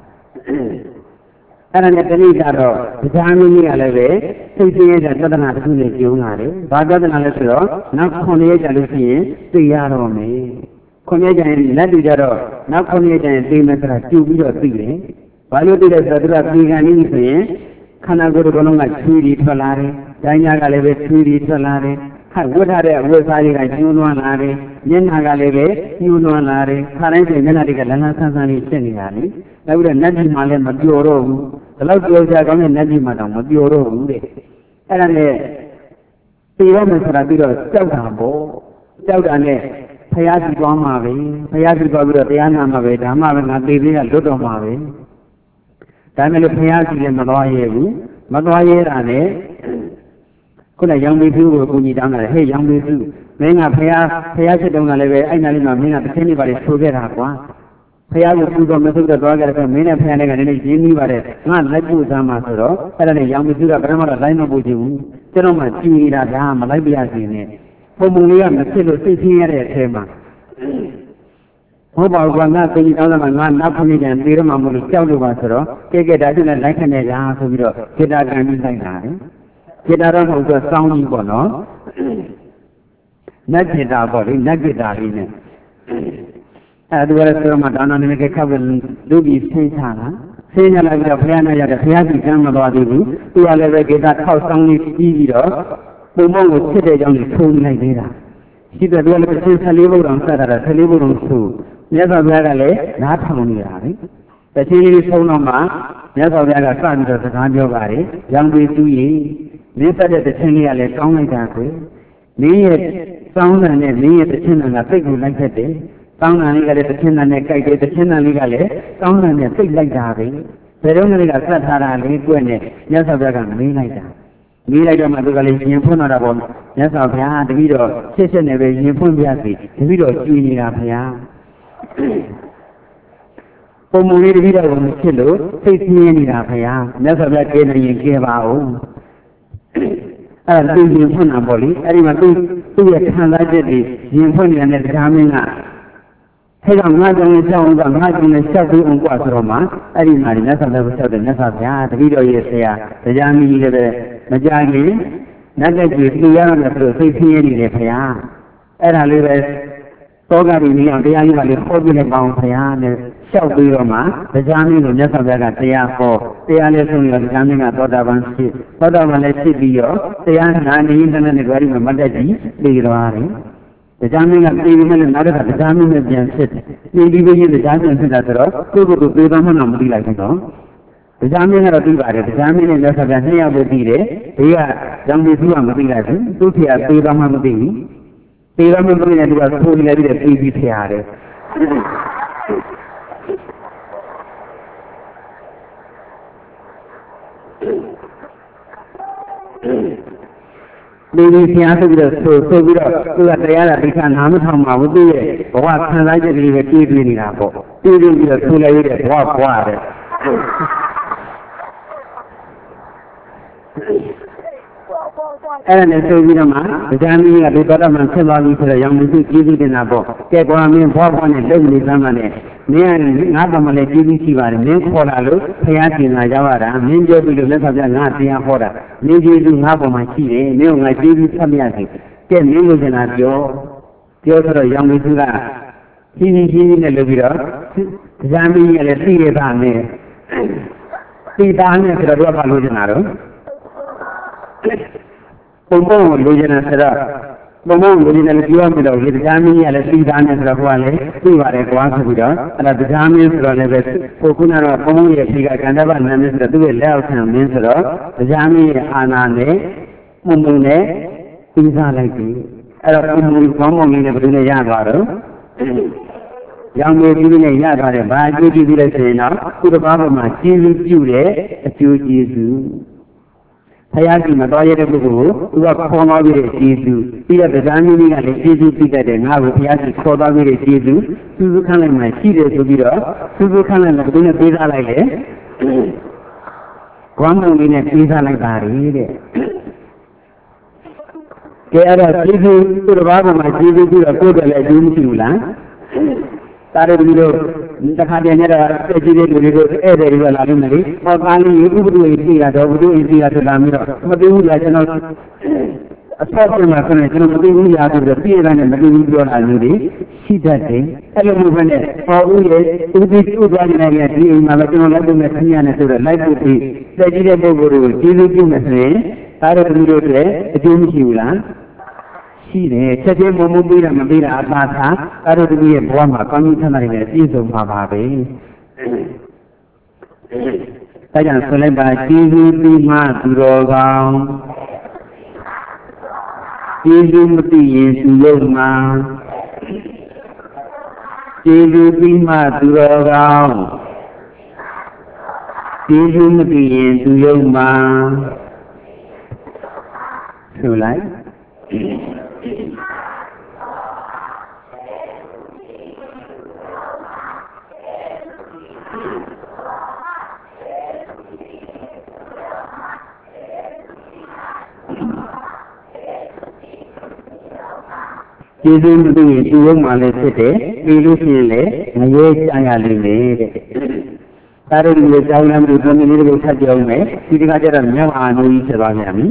အဲ့ဒါနဲ့တတိကတော့တရားမင်းကြီးကလည်းပဲစိတ်ဆင်းရဲတဲ့သဒ္ဒနာတစ်ခုနဲ့ကျုံလာတယ်ဘာသဒ္ဒနာလဲဆိုတော့နောက်ခုနှစ်ရက်ကြာလို့ရှိရင်သိရတော့မယ်ခုနှစ်ရက်ကြာရင်လက်တူကြတော့နောက်ခုနှစ်ရက်ကြာရင်သိမယ်ဆိုတာကျူပြီးတော့သိတယ်ဘာလို့သိလဲဆိုတော့သူကပြေခံနေပြီဆိုရင်ခန္ဓာကိုယ်တစ်လုံးကချွေးပြီးထွက်လာတယ်။ဉာဏ်ညာကလည်းပဲချွေးပြီးထွက်လာတယ်။ဟာဝတ်ထားတဲ့ဝတ်စားတွေကညှိုးနွမ်းလာတယ်။မျက်နှာကလည်းပဲညှိုးနွမ်းလာတယ်။ခါတိုင်းဆိုမျက်နှာတွေကလန်းလန်းဆန်းဆန်းလေးဖြစ်နေတာလေ။နောက်ပြီးတော့နတ်ပြည်မှာလည်းမပျော်တော့ဘူး။ဒါတော့ပြောကြကောင်းတဲ့နတ်ပြည်မှာတော့မပျော်တော့ဘူးတဲ့။အဲ့ဒါနဲ့ပြေတော့မယ်ဆိုတာပြီးတော့ကြောက်တာပေါ့။ကြောက်တာနဲ့ဖယားစီသွားမှာပဲ။ဖယားစီသွားပြီးတော့တရားနာမှာပဲ။ဒါမှပဲငါသေသေးကလွတ်တော့မှာပဲ။ဒါမဲ့လို့ဖယားစီလည်းမသွားရဲဘူးမသွားရဲတာနဲ့ခုနရောင်ပြည်သူကိုအကူကြီးတောင်းတယ်ဟဲ့ရောင်ပြည်သူမင်းကဖယားဖယားစစ်တုံးကလည်းပဲအဲ့နာလေးမှာမင်းကတစ်ချင်းလေးပါလေဆိုခဲ့တာကွာဖယားကိုပူတော့မဆုတော့သွားကြတယ်မင်းနဲ့ဖယားနဲ့ကလည်းနည်းနည်းရင်းနှီးပါတယ်ငါလိုက်ပို့သားမှာဆိုတော့အဲ့ဒါနဲ့ရောင်ပြည်သူကဘယ်မှတော့လိုက်မပို့ချင်ဘူးကျွန်တော်မှကြည်နေတာဒါမလိုက်ပြရစီနဲ့ပုံပုံလေးကမဖြစ်လို့စိတ်ဆင်းရတဲ့အထဲမှာဟုတ်ပါဘူးကွာငါသိတောင်းတာကငါနောက်ခဏကျန်သေးရမှာမလို့ကြောက်လို့ပါဆိုတော့ကဲကဲဒါကျနဲ့လိုက်ခနဲ့လားဆိုပြီးတော့ဂီတာကန်ပြီးလိုက်တာလေဂီတာတော့မဟုတ်တော့စောင်းကြီးပေါ့နော်နတ်ဂီတာပေါ့လေနတ်ဂီတာလေးနဲ့အဲဒါကလည်းဆိုတော့မှတောင်းတနေခဲ့ခပ်လူကြီးဆင်းချလာဆင်းချလာပြီးတော့ဘုရားနဲ့ရတယ်ဘုရားကြီးကမ်းမသွားသေးဘူးသူကလည်းပဲဂီတာထောက်စောင်းလေးပြီးပြီးတော့ပုံမုံကိုချစ်တဲ့ကြောင့်ထုံလိုက်သေးတာရှိတယ်သူကလည်းဆင်းဆလေးဘုရားဆက်တာဆလေးဘုရားဆိုမြတ်စွာဘုရားကလည်းနားထောင်နေတာလေတချီလေးဆုံးတော့မှမြတ်စွာဘုရားကစပြီးတော့စကားပြောပါတယ်ရောင်ပြည်သူကြီးမင်းဆက်တဲ့တချင်လေးကလည်းကောင်းလိုက်တာကွယ်မင်းရဲ့စောင်းတန်နဲ့မင်းရဲ့တချင်တန်ကသိတ်ကိုလိုက်ခဲ့တယ်စောင်းတန်လေးကလည်းတချင်တန်နဲ့ကြိုက်တယ်တချင်တန်လေးကလည်းစောင်းတန်နဲ့သိတ်လိုက်တာပဲဘယ်တော့မှလည်းဆက်ထားတာလေးကွက်နဲ့မြတ်စွာဘုရားကမင်းလိုက်တာမင်းလိုက်တော့မှသူကလည်းရင်ဖွင့်တော့တာပေါ့မြတ်စွာဘုရားတပည့်တော်ရှစ်ရှစ်နဲ့ပဲရင်ဖွင့်ပြစီတပည့်တော်ကြည်နေတာဘုရားပုံမူလေးတပည့်တော်ကိုမဖြစ်လို့စိတ်ဆင်းရဲနေတာခင်ဗျာမြတ်စွာဘုရားကဲနေရင်ကဲပါဦးအဲ့ဒါသူရင်ဖွင့်တာပေါ့လေအဲ့ဒီမှာသူသူ့ရဲ့ခံစားချက်တွေရင်ဖွင့်နေတဲ့တရားမင်းကအဲကြောင့်ငါကြောင့်လည်းကြောက်အောင်ကငါကြောင့်လည်းရှောက်ပြီးအောင်กว่าဆိုတော့မှအဲ့ဒီမှာမြတ်စွာဘုရားရှောက်တယ်မြတ်စွာဘုရားတတိတော်ရဲ့ဆရာတရားမင်းကြီးလည်းမကြခင်နတ်တဲ့ကြီးသူရရမယ်ဆိုလို့စိတ်ဆင်းရဲနေတယ်ခင်ဗျာအဲ့ဒါလေးပဲသောကတိကြီးအောင်တရားကြီးကလည်းခေါ်ပြလိုက်ပါအောင်ခင်ဗျာနဲ့ရှောက်ပြီးတော့မှတရားမင်းကိုမြတ်စွာဘုရားကတရားဟောတရားလေးဆုံးရောတရားမင်းကသောတာပန်ဖြစ်သောတာပန်လည်းဖြစ်ပြီးတော့တရားနာနေနေတဲ့နဲ့ကြွားပြီးမှမတ်တက်ကြီးပြီးသွားတယ်တရားမင်းကပြည်ပြီးမှလည်းနောက်တစ်ခါတရားမင်းနဲ့ပြန်ဖြစ်တယ်ပြည်ပြီးပြီးတရားပြန်ဖြစ်တာဆိုတော့ကိုယ့်ကိုယ်ကိုပြေးသွားမှတော့မသိလိုက်ဘူးနော်တရားမင်းကတော့ပြီးပါတယ်တရားမင်းနဲ့လက်ဆက်ပြန်နှစ်ယောက်ပဲပြီးတယ်ဒီကရောင်ပြည်သူကမသိလိုက်ဘူးသူ့ဖေကပြေးသွားမှမသိဘူးပြေးသွားမှမသိတဲ့သူကဆိုးနေလိုက်ပြီးပြေးပြီးဖျားတယ်ဒီဒီဆရာဆိုပြီးတော့ဆိုဆိုပြီးတော့သူကတရားတာဒိဋ္ဌာနာမထောင်ပါဘူးသူရဲ့ဘဝခံစားချက်ကလေးပဲပြေးပြေးနေတာပေါ့ပြေးပြေးပြီးတော့ဆိုလိုက်ရတဲ့ဘဝဘဝတဲ့အဲ့ဒါနဲ့ဆိုပြီးတော့မှတရားမင်းကဒီတော်တော်မှဆက်သွားပြီးဆိုတော့ရောင်မရှိကျေးဇူးတင်တာပေါ့ကဲကွာမင်းဘွားဘွားနဲ့လုံနေသမ်းမှနဲ့မင်းကငါ့ဘာမှလည်းကျေးဇူးရှိပါတယ်မင်းခေါ်လာလို့ဖျားတင်လာကြပါတာမင်းပြောပြီးလို့လက်ဆောင်ပြငါတရားဟောတာမင်းကျေးဇူးငါ့ပေါ်မှာရှိတယ်မင်းကငါကျေးဇူးဆက်မရစေကဲမင်းကိုကျင်လာပြောပြောဆိုတော့ရောင်မရှိကကြီးကြီးကြီးကြီးနဲ့လုပ်ပြီးတော့တရားမင်းကလည်းသိရတာနဲ့သိတာနဲ့ဆိုတော့ဘာလို့ကျင်လာတော့ပုံပုံကိုလိုချင်တယ်ဆိုတော့ပုံပုံကိုလိုချင်တယ်ပြောရမယ်တော့ဒီတရားမင်းကြီးကလည်းသိသားနေဆိုတော့ကိုကလည်းသိပါတယ်ကွာဆိုပြီးတော့အဲ့ဒါတရားမင်းဆိုတော့လည်းပဲကိုခုနကတော့ပုံပုံရဲ့ဖြေကကန္တဗနာမင်းဆိုတော့သူ့ရဲ့လက်အောက်ခံမင်းဆိုတော့တရားမင်းရဲ့အာဏာနဲ့ပုံပုံနဲ့သိသားလိုက်ပြီအဲ့တော့ပုံပုံကောင်းကောင်းလေးနဲ့ဘယ်လိုလဲရသွားတော့ရောင်မျိုးကြီးနဲ့ရသွားတယ်ဘာအကျိုးကျေးဇူးလဲဆိုရင်တော့ကုသဘာပေါ်မှာကျေးဇူးပြုတဲ့အကျိုးကျေးဇူးဘုရားကြီးမှာတော်ရတဲ့ပုဂ္ဂိုလ်ကိုသူကခေါ်သွားပြီးတဲ့ကျေးဇူးပြီးတော့တရားမင်းကြီးကလည်းကျေးဇူးပြုတတ်တယ်ငါ့ကိုဘုရားကြီးခေါ်သွားပြီးတဲ့ကျေးဇူးစူးစူးခန့်လိုက်မှရှိတယ်ဆိုပြီးတော့စူးစူးခန့်လိုက်တော့ဘယ်နဲ့ပေးစားလိုက်လဲကွမ်းမုံလေးနဲ့ပေးစားလိုက်ပါလေတဲ့ကဲအဲ့ဒါကျေးဇူးသူတစ်ပါးကမှကျေးဇူးပြုတော့ကိုယ်တည်းလည်းအကျိုးမရှိဘူးလားတာရပြီးတော့တခါတည်းနဲ့တော့အကြည့်တဲ့လူတွေကိုဧည့်သည်တွေကလာလို့မလေးဟောကားလေးဥပဒေကြီးသိရတော့ဘုဒ္ဓအင်းသိရဆိုလာပြီးတော့မသိဘူးလားကျွန်တော်အဆောက်အဦမှာဆိုရင်ကျွန်တော်မသိဘူးလားဆိုတော့ပြည့်ရတဲ့မသိဘူးပြောတာမျိုးတွေရှိတတ်တယ်အဲ့လိုမျိုးပဲနဲ့ဟောဦးရဲ့ဥပဒေကျူသွားနေတဲ့ဒီအိမ်မှာပဲကျွန်တော်လိုက်လို့နဲ့ခဏနဲ့ဆိုတော့လိုက်ဖို့ဒီတက်ကြီးတဲ့ပုဂ္ဂိုလ်တွေကိုကျေးဇူးပြုမယ်ဆိုရင်တာရပြီးတော့လည်းအကျိုးမရှိဘူးလားရှိတယ်ချက်ချင်းမုံမုံပြီးတာမပြီးတာအသာသာအဲ့တို့တည်းရဲ့ဘဝမှာကောင်းကြီးချမ်းသာတွေနဲ့ပြည့်စုံပါပါပဲဒါကြောင့်ဆိုလိုက်ပါကျေးဇူးပြီးမှသူတော်ကောင်းကျေးဇူးမသိရင်သူယုံမှာကျေးဇူးပြီးမှသူတော်ကောင်းကျေးဇူးမသိရင်သူယုံမှာဆိုလိုက်ကျေးဇူးမသိရင်သူ့ဘုံမှာလည်းဖြစ်တယ်ပြီးလို့ရှိရင်လည်းငရဲချမ်းရလိမ့်မယ်တဲ့ဒါတို့ဒီကြောင်းလမ်းမျိုးသုံးမျိုးတွေကိုဆက်ကြအောင်မယ်ဒီတခါကျတော့မြောက်အာနုကြီးဖြစ်သွားပြန်ပြီ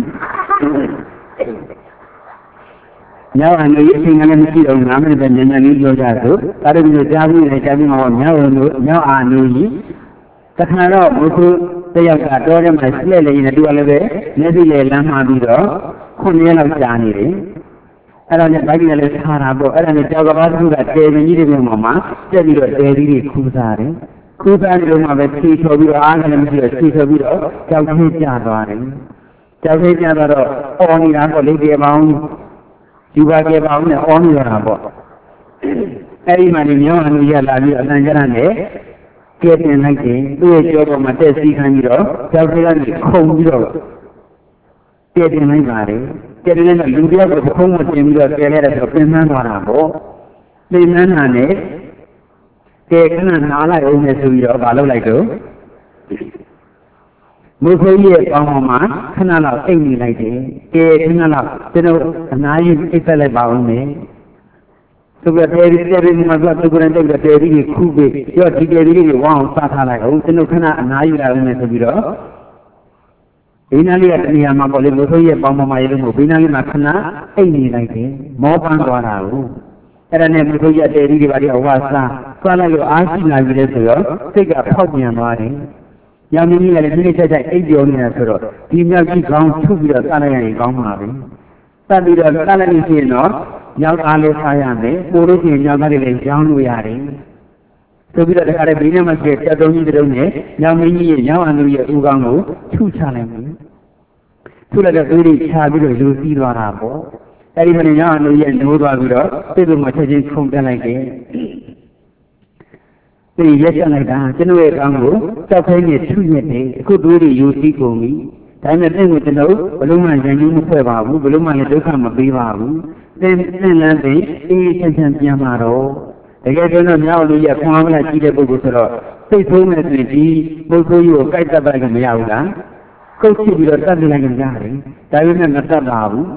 မြောက်အာနုကြီးအချိန်ကလည်းမရှိတော့ငါးမိနစ်ပဲညံ့ညံ့လေးပြောကြဆိုဒါတို့ဒီကြားပြီးနေကြားပြီးမှာမြောက်အာနုမြောက်အာနုကြီးတခါတော့ဘုသူတယောက်ကတော့ထဲမှာဆက်လက်လေးနေတူလည်းပဲမျက်စိလေးလမ်းမှာပြီးတော့ခုနှစ်ရက်လောက်ကြာနေတယ်အဲ့ဒါနဲ့ဘိုက်ကြီးလည်းခါတာပေါ့အဲ့ဒါနဲ့ကြောက်ကဘာတစ်ခုကတဲပင်ကြီးတွေပေါ်မှာတက်ပြီးတော့တဲပြီးခူးစားတယ်ခူးစားနေလို့မှပဲဖြီးချော်ပြီးတော့အားကလည်းမရှိတော့ဖြီးချော်ပြီးတော့ကြောက်သေးကြသွားတယ်ကြောက်သေးကြတော့အော်နေတာပေါ့လေဒီပေါင်းဒီပါကေပေါင်းနဲ့အော်နေရတာပေါ့အဲ့ဒီမှာဒီမြောင်းအနုရလာပြီးအတန်ကြရနဲ့ကဲတင်လိုက်တယ်သူ့ရဲ့ကြောပေါ်မှာတက်စီးခိုင်းပြီးတော့ကြောက်သေးကနေခုန်ပြီးတော့ကဲတင်လိုက်ပါတယ်ကျတဲ့နဲ့လူတယောက်ကိုခုံးမတင်ပြီးတော့ကျဲလိုက်တဲ့ဆိုပြင်မှန်းသွားတာပေါ့ပြင်မှန်းတာနဲ့ကဲခဏနားလိုက်အောင်နဲ့ဆိုပြီးတော့မလုပ်လိုက်တော့မုတ်ဆိုးရဲ့ကောင်းပေါ်မှာခဏလောက်အိတ်နေလိုက်တယ်ကဲခဏလောက်ကျွန်တော်အနာကြီးအိတ်ဆက်လိုက်ပါဦးမယ်သူကတဲရီတဲရီမှာကသူကလည်းတဲ့တဲရီကိုခုပြီးရောဒီတဲရီကိုဝအောင်စားထားလိုက်အောင်ကျွန်တော်ခဏအနာယူလာဦးမယ်ဆိုပြီးတော့ဘေးနားလေးကတနေရာမှာပေါ့လေမုတ်ဆိုးရဲ့ပေါင်းပေါ်မှာရေလို့မို့ဘေးနားလေးမှာခဏအိတ်နေလိုက်တယ်မောပန်းသွားတာကိုအဲ့ဒါနဲ့မုတ်ဆိုးရဲ့တဲရီတွေပါဒီအဝါစားသွားလိုက်လို့အားရှိလာပြီလေဆိုတော့စိတ်ကဖောက်ပြန်သွားတယ်ညမင်းကြီးကလည်းဒီနေ့ချက်ချက်အိပ်ပြောနေတာဆိုတော့ဒီမြောက်ကြီးကောင်းထုတ်ပြီးတော့စားလိုက်ရင်ကောင်းပါပဲ။စားပြီးတော့စားလိုက်လို့ရှိရင်တော့ညောက်အားလေးစားရမယ်။ပို့လို့ရှိရင်ညောက်သားတွေလည်းရောင်းလို့ရတယ်။ဆိုပြီးတော့တခါတည်းဘေးနဲ့မှရှိတဲ့တက်သုံးကြီးတုံးနဲ့ညောင်မင်းကြီးရဲ့ညောင်းအန်လူရဲ့ဦးကောင်းကိုထုချလိုက်မယ်။ထုလိုက်တော့သွေးတွေချပြီးတော့လူစီးသွားတာပေါ့။အဲဒီမှာညောင်းအန်လူရဲ့နိုးသွားပြီးတော့စိတ်လုံးမချက်ချင်းခုန်တက်လိုက်တယ်။ဒီရက်ချက်လိုက်တာကျွန်တော်ရဲ့ကောင်းကိုတောက်ခိုင်းနဲ့ထုရက်တယ်အခုတို့တွေယူစည်းကုန်ပြီဒါပေမဲ့တဲ့ကိုကျွန်တော်ဘလုံးမှရန်ကြီးမဖွဲ့ပါဘူးဘလုံးမှလည်းဒုက္ခမပေးပါဘူးသင်သင်လန်းသိအေးချမ်းချမ်းပြန်มาတော့တကယ်ကျွန်တော်မြောက်လူရဲ့ခွန်အားမလားကြီးတဲ့ပုဂ္ဂိုလ်ဆိုတော့စိတ်ဆိုးနေဆိုရင်ဒီပုဂ္ဂိုလ်ကြီးကိုကြိုက်တတ်ပါကမရဘူးလားကုတ်ချပြီးတော့တတ်လိုက်ကြတယ်ဒါပေမဲ့မတတ်ပါဘူး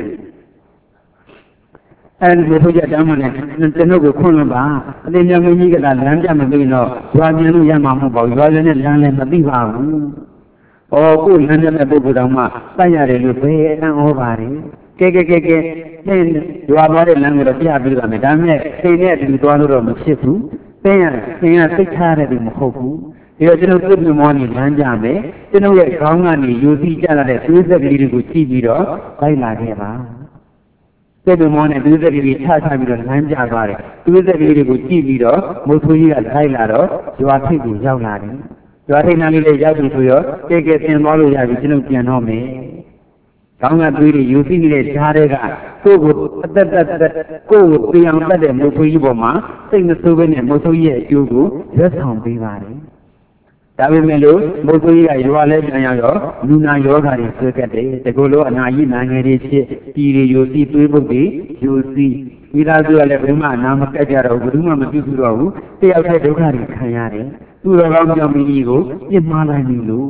အဲဒီလိုဆိုကြတမ်းမှလည်းကျွန်တော်ကိုခွန့်လို့ပါအတင်းမြောင်ကြီးကလမ်းပြမသိတော့ရွာမြင်လို့ရမှာမဟုတ်ပါဘူးရွာလည်းနဲ့လမ်းလည်းမသိပါဘူး။အော်ကိုလမ်းတဲ့ပုဂ္ဂိုလ်တော်မှစိုက်ရတယ်လို့ဘယ်အံ့ဩပါတယ်။ကဲကဲကဲကဲသင်ရွာသွားတဲ့လမ်းကိုတော့ပြပြီးပါမယ်ဒါပေမဲ့စိတ်နဲ့အတူသွားလို့တော့မဖြစ်ဘူး။သင်ရသင်ရသိချတဲ့သူမဟုတ်ဘူး။ဒီတော့ကျွန်တော်ပြုတ်မောနေလမ်းကြမယ်ကျွန်တော်ရဲ့ခေါင်းကနေယူစီကြလာတဲ့သွေးဆက်ကလေးတွေကိုကြည့်ပြီးတော့လိုက်လာခဲ့ပါစိတ်မောနဲ့သွေးစက်ကလေးချချပြီးတော့လမ်းပြသွားတယ်သွေးစက်ကလေးတွေကိုကြည့်ပြီးတော့မုတ်ဆိုးကြီးကလိုက်လာတော့ရွာထိပ်ကိုရောက်လာတယ်ရွာထိပ်နားလေးလေးရောက်ပြီဆိုတော့ကဲကဲသင်သွားလို့ရပြီကျွန်တော်ပြန်တော့မယ်ကောင်းကသွေးတွေယူစီနေတဲ့ဓာတ်တွေကကိုယ့်ကိုအသက်သက်ကိုယ့်ကိုပြောင်းတတ်တဲ့မုတ်ဆိုးကြီးပေါ်မှာစိတ်မဆိုးဘဲနဲ့မုတ်ဆိုးကြီးရဲ့အကျိုးကိုရက်ဆောင်ပေးပါတယ်ဒါပေမဲ့လို့မုတ်ဆိုးကြီးကရွာလဲပြန်ရောက်တော့လူနာယောဂါတွေဆွဲကတ်တယ်တကူလို့အနာကြီးနာငယ်တွေဖြစ်ပြည်တွေယူစီသွေးပုတ်တွေယူစီဒီသားစုကလည်းဘယ်မှအနာမကတ်ကြတော့ဘူးဘယ်သူမှမပြုစုတော့ဘူးတယောက်တည်းဒုက္ခတွေခံရတယ်သူတော်ကောင်းပြောင်းမင်းကြီးကိုပြစ်မှားလိုက်ပြီလို့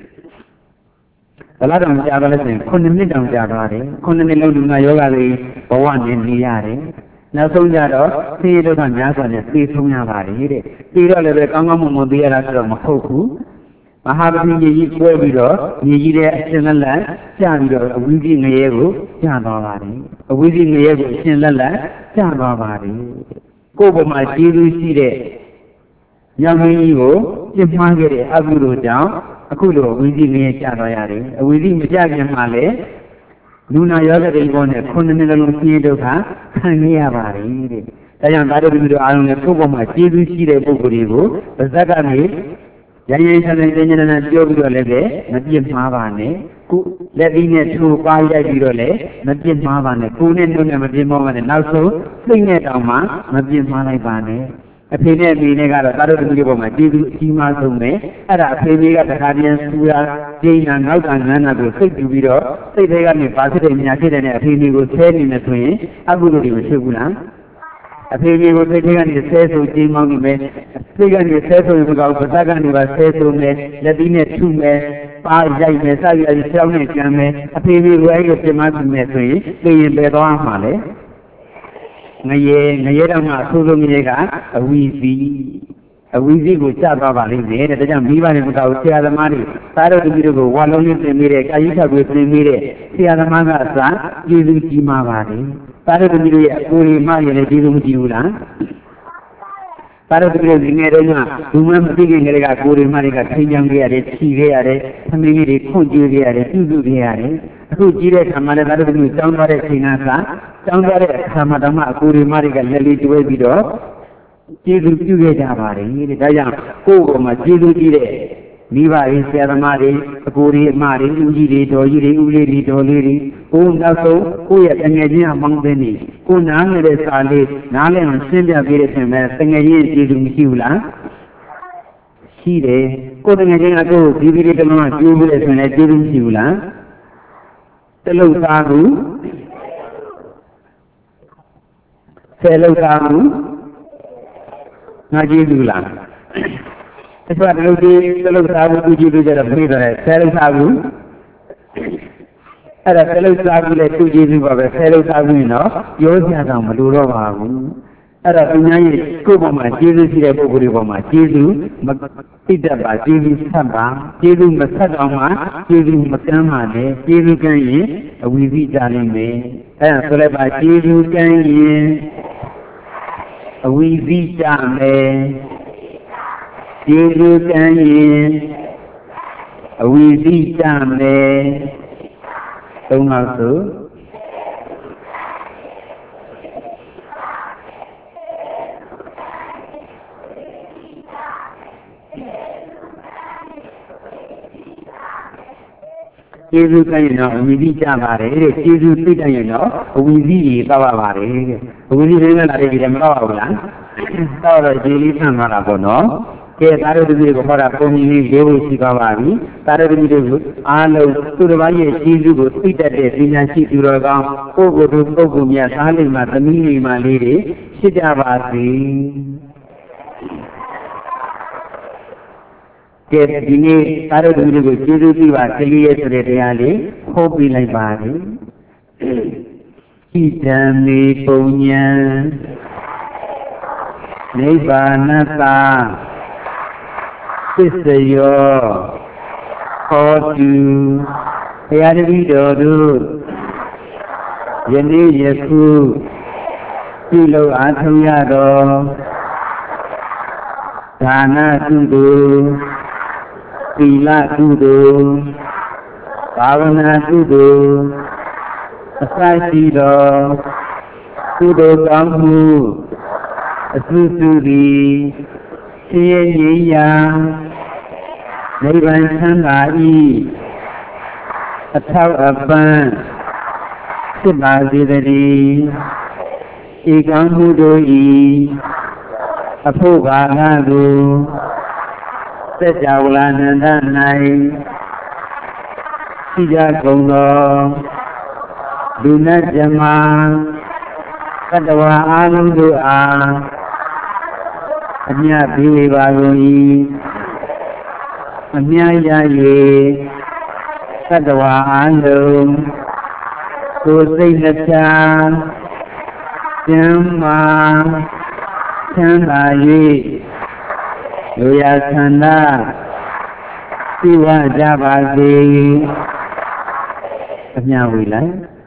ဘလားတောင်ကြာတော့လဲဆိုရင်ခုနှစ်နှစ်တောင်ကြာသွားတယ်ခုနှစ်နှစ်လုံးလူနာယောဂါတွေဘဝနဲ့နေရတယ်နောက်ဆုံးကြတော့သိရတော့များစွာနဲ့သိဆုံးရပါတယ်တဲ့ပြီးတော့လည်းပဲကောင်းကောင်းမွန်မွန်သိရတာဆိုတော့မဟုတ်ဘူးမဟာပတိကြီးကြီးကွဲပြီးတော့ညီကြီးတဲ့အရှင်လက်လက်ကျပြီးတော့အဝိဇ္ဇငရဲကိုကျသွားပါတယ်အဝိဇ္ဇငရဲကိုအရှင်လက်လက်ကျသွားပါတယ်ကိုယ့်ဘုံမှာကျေးဇူးရှိတဲ့ညောင်မင်းကြီးကိုပြစ်မှားခဲ့တဲ့အကုသိုလ်ကြောင့်အခုလိုအဝိဇ္ဇငရဲကျသွားရတယ်အဝိဇ္ဇမကျခင်မှာလည်းလူနာယောဂတိဘောနဲ့ခုနှစ်နှစ်လုံးဆင်းရဲဒုက္ခခံရပါတယ်တဲ့။ဒါကြောင့်သာတို့တို့အားလုံးလည်းကိုယ့်ဘဝမှာကျေးဇူးရှိတဲ့ပုဂ္ဂိုလ်တွေကိုပါဇက်ကနေရရင်ဆန်းဆန်းတင်းတင်းနဲ့ပြောပြီးတော့လည်းပဲမပြစ်မှားပါနဲ့။ကိုလက်ပြီးနဲ့ထိုးပါးရိုက်ပြီးတော့လည်းမပြစ်မှားပါနဲ့။ကိုယ်နဲ့နှုတ်နဲ့မပြစ်မှားပါနဲ့။နောက်ဆုံးစိတ်နဲ့တောင်မှမပြစ်မှားလိုက်ပါနဲ့။အဖေနဲ့အမေနဲ့ကတော့သာတို့တို့ဒီပုံမှာကျေးဇူးအကြီးမားဆုံးပဲအဲ့ဒါအဖေကြီးကတခါတည်းဆူရာကျင်းနာနောက်ကငန်းနာကိုစိတ်တူပြီးတော့စိတ်ထဲကနေပါဖြစ်တဲ့ညာဖြစ်တဲ့အဖေကြီးကိုဆဲနေမယ်ဆိုရင်အကုသိုလ်တွေမရှိဘူးလားအဖေကြီးကိုစိတ်ထဲကနေဆဲဆိုကျင်းမောင်းနေမယ်စိတ်ကနေဆဲဆိုရင်မကောင်းပါးစပ်ကနေပါဆဲဆိုမယ်လက်သီးနဲ့ထုမယ်ပါရိုက်မယ်စသည်အချင်းဆောင်းနဲ့ကြမ်းမယ်အဖေကြီးကိုအဲ့လိုပြင်မပြီးမယ်ဆိုရင်သိရင်ပဲသွားမှာလေငရေငရေတော့မှအဆိုးဆုံးငရေကအဝီစီအဝီစီကိုကျသွားပါလိမ့်မယ်တဲ့ဒါကြောင့်မိဘတွေမကောက်ဆရာသမားတွေသားတော်သမီးတို့ကိုဝါလုံးလေးသင်မိတဲ့ကာယိထကိုသင်မိတဲ့ဆရာသမားကအစားကျေးဇူးကြီးမှာပါတယ်သားတော်သမီးတို့ရဲ့အကိုယ်တွေမှရင်လည်းကျေးဇူးမကြည့်ဘူးလားသားတော်သမီးတို့ဒီငယ်တုန်းကလူမမသိခင်ကလေးကကိုယ်တွေမှတွေကထိန်ချောင်းခဲ့ရတယ်ခြိခဲ့ရတယ်သမီးကြီးတွေခွန့်ကျွေးခဲ့ရတယ်ပြုစုခဲ့ရတယ်အခုကြီးတဲ့ခါမှလည်းသားတော်သမီးကျောင်းသွားတဲ့ချိန်ကကျောင်းသွားတဲ့အခါမှာတော့မှအကိုတွေမတွေကလက်လေးတွဲပြီးတော့ကျေးဇူးပြုခဲ့ကြပါတယ်တဲ့ဒါကြောင့်ကိုယ့်ကိုယ်မှာကျေးဇူးကြီးတဲ့မိဘတွေဆရာသမားတွေအကိုတွေအမတွေဦးကြီးတွေတော်ကြီးတွေဦးလေးတွေတော်လေးတွေကိုနောက်ဆုံးကိုယ့်ရဲ့တငယ်ချင်းအမောင်းသိနေကိုနားငယ်တဲ့စာလေးနားလည်အောင်ရှင်းပြပေးတဲ့ပြင်မဲ့တငယ်ချင်းကျေးဇူးမရှိဘူးလားရှိတယ်ကိုယ်တငယ်ချင်းကကိုယ်ဒီဒီလေးတလုံးကကျိုးပြီးတဲ့ဆိုရင်ကျေးဇူးမရှိဘူးလားတလုံးသားကူဆယ်လောက်သားကူငါကျေးဇူးလားအစွာတလူကြီးတလူစားဘူးသူကြီးတို့ကြတော့ပြေးတယ်ဆယ်လူစားဘူးအဲ့ဒါတလူစားဘူးလေသူကြီးစုပါပဲဆယ်လူစားဘူးနော်ပြောစရာတော့မလိုတော့ပါဘူးအဲ့ဒါသူများရဲ့ကိုယ့်ဘဝမှာကျေးဇူးရှိတဲ့ပုဂ္ဂိုလ်တွေပေါ်မှာကျေးဇူးမသိတတ်ပါကျေးဇူးဆက်ပါကျေးဇူးမဆက်တော့မှကျေးဇူးမကမ်းပါနဲ့ကျေးဇူးကမ်းရင်အဝိဇ္ဇာနိုင်မယ်အဲ့ဒါဆိုလိုက်ပါကျေးဇူးကမ်းရင်အဝိဇ္ဇာမယ်ကျေးဇူးကမ်းရင်အဝိဇ္ဇာမယ်သုံးပါဆိုကျေးဇူးကရင်တော့အဝိဇ္ဇကြပါတယ်တဲ့ကျေးဇူးသိတတ်ရင်တော့အဝိဇ္ဇကြီးတောက်ရပါတယ်တဲ့အဝိဇ္ဇလေးနဲ့လာတဲ့ဒီလည်းမတော့ဘူးလားတောက်တော့ကျေးလေးဆန့်သွားတာပေါ့နော်ကဲသားတို့တည်းကိုဟောတာပုံမြင်လေးလေးဖို့ရှိသွားပါပြီသားတို့တည်းတို့အားလုံးသူတစ်ပါးရဲ့ကျေးဇူးကိုသိတတ်တဲ့ပညာရှိသူတော်ကောင်းပုဂ္ဂိုလ်တို့ပုဂ္ဂိုလ်များသားလေးမှာသမီးလေးမှာလေးတွေရှိကြပါစေကဲဒီနေ့သားတို့လူတွေကိုကျေးဇူးပြုပါကလေးရဲ့ဆိုတဲ့တရားလေးဟောပြလိုက်ပါလေဣဒံမေပုံညံနိဗ္ဗာနတသစ္စယောဟောတုဘုရားတပည့်တော်တို့ယနေ့ယခုပြုလုပ်အားထုတ်ရသောဒါနကုသိုလ်သီလကုသိုလ်ဘာဝနာကုသိုလ်အစရှိသောကုသိုလ်ကောင်းမှုအစုစုသည်ဆင်းရဲငြိမ်းရာနိဗ္ဗာန်ချမ်းသာ၏အထောက်အပံ့ဖြစ်ပါစေတည်းဤကောင်းမှုတို့၏အဖို့ဘာငါကိုစัจ java လာနန္ဒ၌ရှိကြကုန်သောလူနတ်ဇမသတ္တဝါအားလုံးတို့အားအမြတ်ပေးပါကုန်၏အမြတ်ရ၍သတ္တဝါအားလုံးကိုယ်စိတ်နှပြကျမ်းမာချမ်းသာ၍လူရဆန္ဒပြုဝကြပါစေအမြတ်ဝေလိုက်